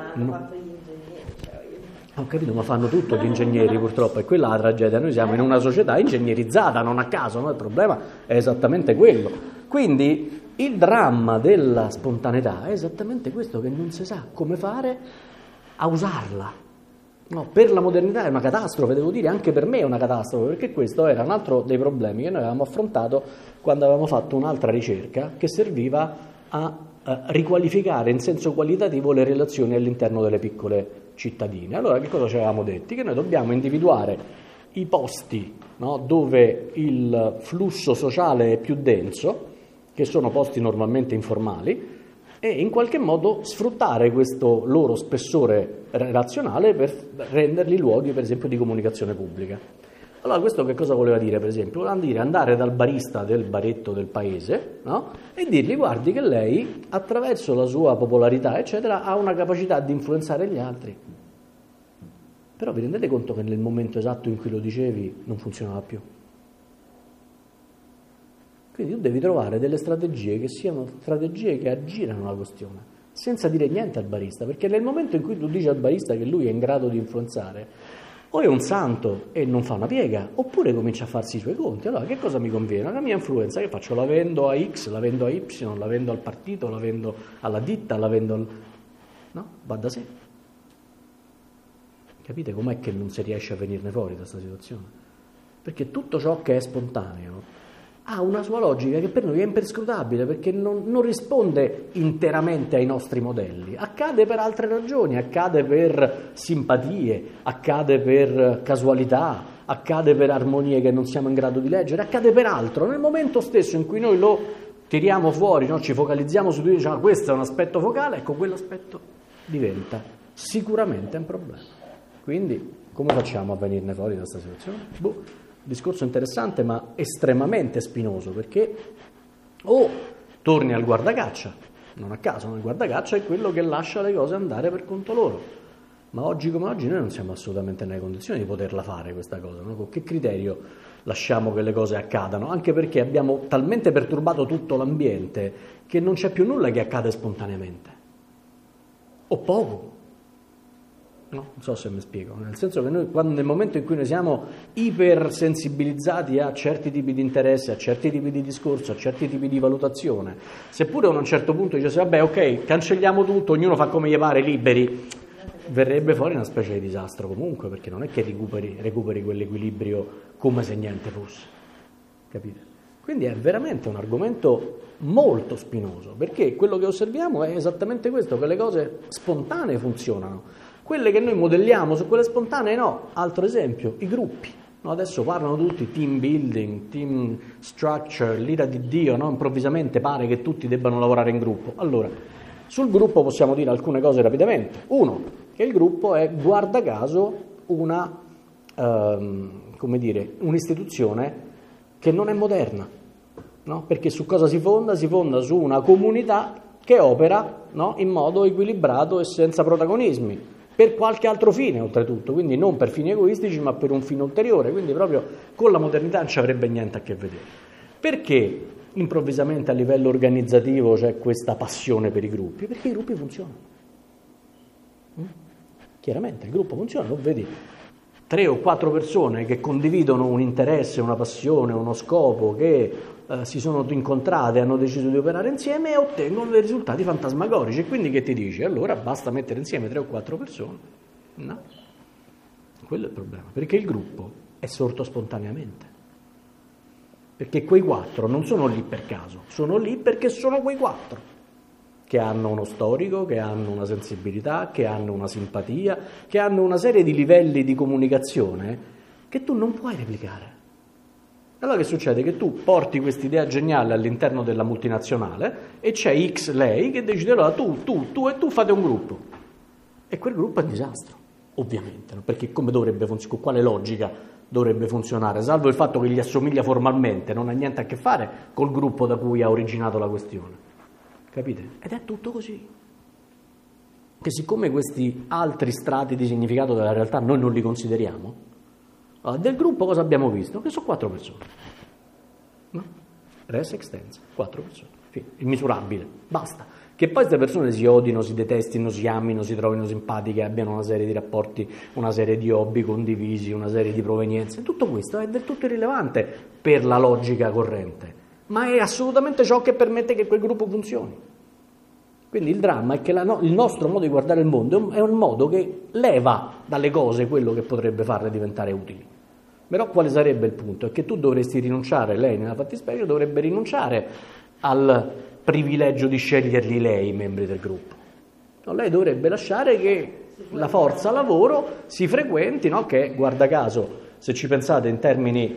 Ho capito, ma fanno tutto gli ingegneri purtroppo, è quella la tragedia. Noi siamo in una società ingegnerizzata, non a caso, no? Il problema è esattamente quello. Quindi il dramma della spontaneità è esattamente questo, che non si sa come fare a usarla. No, per la modernità è una catastrofe, devo dire, anche per me è una catastrofe, perché questo era un altro dei problemi che noi avevamo affrontato quando avevamo fatto un'altra ricerca che serviva a riqualificare in senso qualitativo le relazioni all'interno delle piccole cittadine. Allora, che cosa ci avevamo detti? Che noi dobbiamo individuare i posti, no, dove il flusso sociale è più denso, che sono posti normalmente informali, e in qualche modo sfruttare questo loro spessore relazionale per renderli luoghi, per esempio, di comunicazione pubblica. Allora questo che cosa voleva dire, per esempio? Voleva dire andare dal barista del baretto del paese, no? E dirgli: guardi che lei, attraverso la sua popolarità, eccetera, ha una capacità di influenzare gli altri. Però vi rendete conto che nel momento esatto in cui lo dicevi non funzionava più? Quindi tu devi trovare delle strategie che siano strategie che aggirano la questione, senza dire niente al barista, perché nel momento in cui tu dici al barista che lui è in grado di influenzare, o è un santo e non fa una piega, oppure comincia a farsi i suoi conti. Allora che cosa mi conviene? La mia influenza che faccio? La vendo a X, la vendo a Y, la vendo al partito, la vendo alla ditta, la vendo al... No? Va da sé. Capite com'è che non si riesce a venirne fuori da questa situazione? Perché tutto ciò che è spontaneo ha una sua logica che per noi è imperscrutabile, perché non risponde interamente ai nostri modelli. Accade per altre ragioni, accade per simpatie, accade per casualità, accade per armonie che non siamo in grado di leggere, accade per altro. Nel momento stesso in cui noi lo tiriamo fuori, no? Ci focalizziamo su lui e diciamo: questo è un aspetto focale, ecco, quell'aspetto diventa sicuramente un problema. Quindi come facciamo a venirne fuori da questa situazione? Discorso interessante ma estremamente spinoso, perché o torni al guardacaccia, non a caso il guardacaccia è quello che lascia le cose andare per conto loro, ma oggi come oggi noi non siamo assolutamente nelle condizioni di poterla fare questa cosa, no? Con che criterio lasciamo che le cose accadano? Anche perché abbiamo talmente perturbato tutto l'ambiente che non c'è più nulla che accade spontaneamente, o poco. No, non so se mi spiego, nel senso che noi nel momento in cui noi siamo ipersensibilizzati a certi tipi di interessi, a certi tipi di discorso, a certi tipi di valutazione, seppure a un certo punto dice: vabbè, ok, cancelliamo tutto, ognuno fa come gli pare, liberi, verrebbe fuori una specie di disastro comunque, perché non è che recuperi quell'equilibrio come se niente fosse, capite? Quindi è veramente un argomento molto spinoso, perché quello che osserviamo è esattamente questo, che le cose spontanee funzionano. Quelle che noi modelliamo su quelle spontanee no. Altro esempio, i gruppi. No, adesso parlano tutti team building, team structure, l'ira di Dio, no? Improvvisamente pare che tutti debbano lavorare in gruppo. Allora, sul gruppo possiamo dire alcune cose rapidamente. Uno, che il gruppo è, guarda caso, un'istituzione che non è moderna, no? Perché su cosa si fonda? Si fonda su una comunità che opera, no? In modo equilibrato e senza protagonismi, per qualche altro fine oltretutto, quindi non per fini egoistici ma per un fine ulteriore, quindi proprio con la modernità non ci avrebbe niente a che vedere. Perché improvvisamente a livello organizzativo c'è questa passione per i gruppi? Perché i gruppi funzionano. Chiaramente il gruppo funziona, non vedi 3 o 4 persone che condividono un interesse, una passione, uno scopo, che si sono incontrate, hanno deciso di operare insieme e ottengono dei risultati fantasmagorici. E quindi che ti dici? Allora basta mettere insieme 3 o 4 persone? No, quello è il problema, perché il gruppo è sorto spontaneamente, perché quei 4 non sono lì per caso, sono lì perché sono quei 4 che hanno uno storico, che hanno una sensibilità, che hanno una simpatia, che hanno una serie di livelli di comunicazione che tu non puoi replicare. Allora che succede? Che tu porti quest'idea geniale all'interno della multinazionale e c'è X lei che decide: allora tu e tu fate un gruppo, e quel gruppo è un disastro, ovviamente, no? Perché come dovrebbe funzionare, con quale logica dovrebbe funzionare, salvo il fatto che gli assomiglia formalmente, non ha niente a che fare col gruppo da cui ha originato la questione, capite? Ed è tutto così, che siccome questi altri strati di significato della realtà noi non li consideriamo, allora, del gruppo cosa abbiamo visto? Che sono 4 persone, no? Res extensa, 4 persone, fine, immisurabile, basta. Che poi queste persone si odino, si detestino, si amino, si trovino simpatiche, abbiano una serie di rapporti, una serie di hobby condivisi, una serie di provenienze, tutto questo è del tutto irrilevante per la logica corrente, ma è assolutamente ciò che permette che quel gruppo funzioni. Quindi il dramma è che il nostro modo di guardare il mondo è un modo che leva dalle cose quello che potrebbe farle diventare utili. Però quale sarebbe il punto? È che tu dovresti rinunciare, lei nella fattispecie dovrebbe rinunciare al privilegio di sceglierli lei i membri del gruppo. No, lei dovrebbe lasciare che la forza lavoro si frequenti, no? Che guarda caso, se ci pensate in termini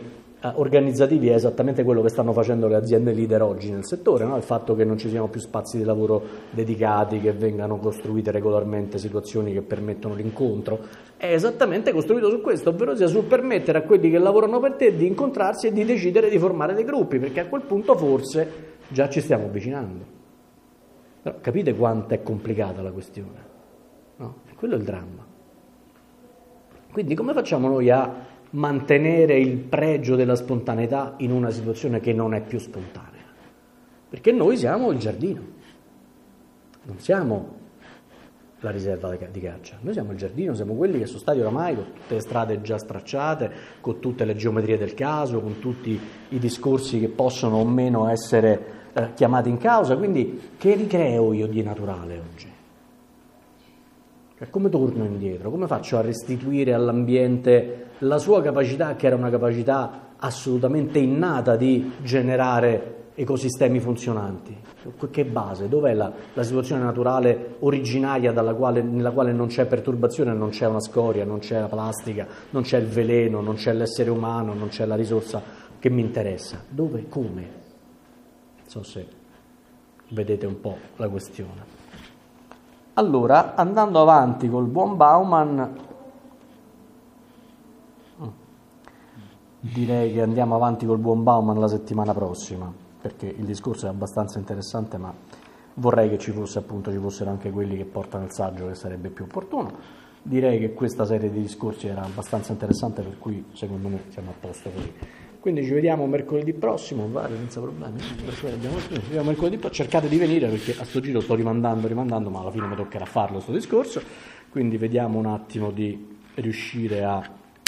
organizzativi è esattamente quello che stanno facendo le aziende leader oggi nel settore, no? Il fatto che non ci siano più spazi di lavoro dedicati, che vengano costruite regolarmente situazioni che permettono l'incontro, è esattamente costruito su questo, ovvero sia sul permettere a quelli che lavorano per te di incontrarsi e di decidere di formare dei gruppi, perché a quel punto forse già ci stiamo avvicinando. Però capite quanto è complicata la questione? No? E quello è il dramma. Quindi come facciamo noi a mantenere il pregio della spontaneità in una situazione che non è più spontanea? Perché noi siamo il giardino, non siamo la riserva di caccia, noi siamo il giardino, siamo quelli che sono stati oramai con tutte le strade già stracciate, con tutte le geometrie del caso, con tutti i discorsi che possono o meno essere chiamati in causa. Quindi che ricreo io di naturale oggi? Come torno indietro? Come faccio a restituire all'ambiente la sua capacità, che era una capacità assolutamente innata di generare ecosistemi funzionanti? Che base? Dov'è la situazione naturale originaria nella quale non c'è perturbazione, non c'è una scoria, non c'è la plastica, non c'è il veleno, non c'è l'essere umano, non c'è la risorsa che mi interessa? Dove? Come? Non so se vedete un po' la questione. Allora, andando avanti col buon Bauman, direi che andiamo avanti col buon Bauman la settimana prossima, perché il discorso è abbastanza interessante, ma vorrei che ci fossero anche quelli che portano il saggio, che sarebbe più opportuno. Direi che questa serie di discorsi era abbastanza interessante, per cui secondo me siamo a posto così. Quindi ci vediamo mercoledì prossimo, vale, senza problemi. Mercoledì prossimo, cercate di venire, perché a sto giro sto rimandando, ma alla fine mi toccherà farlo sto discorso, quindi vediamo un attimo di riuscire a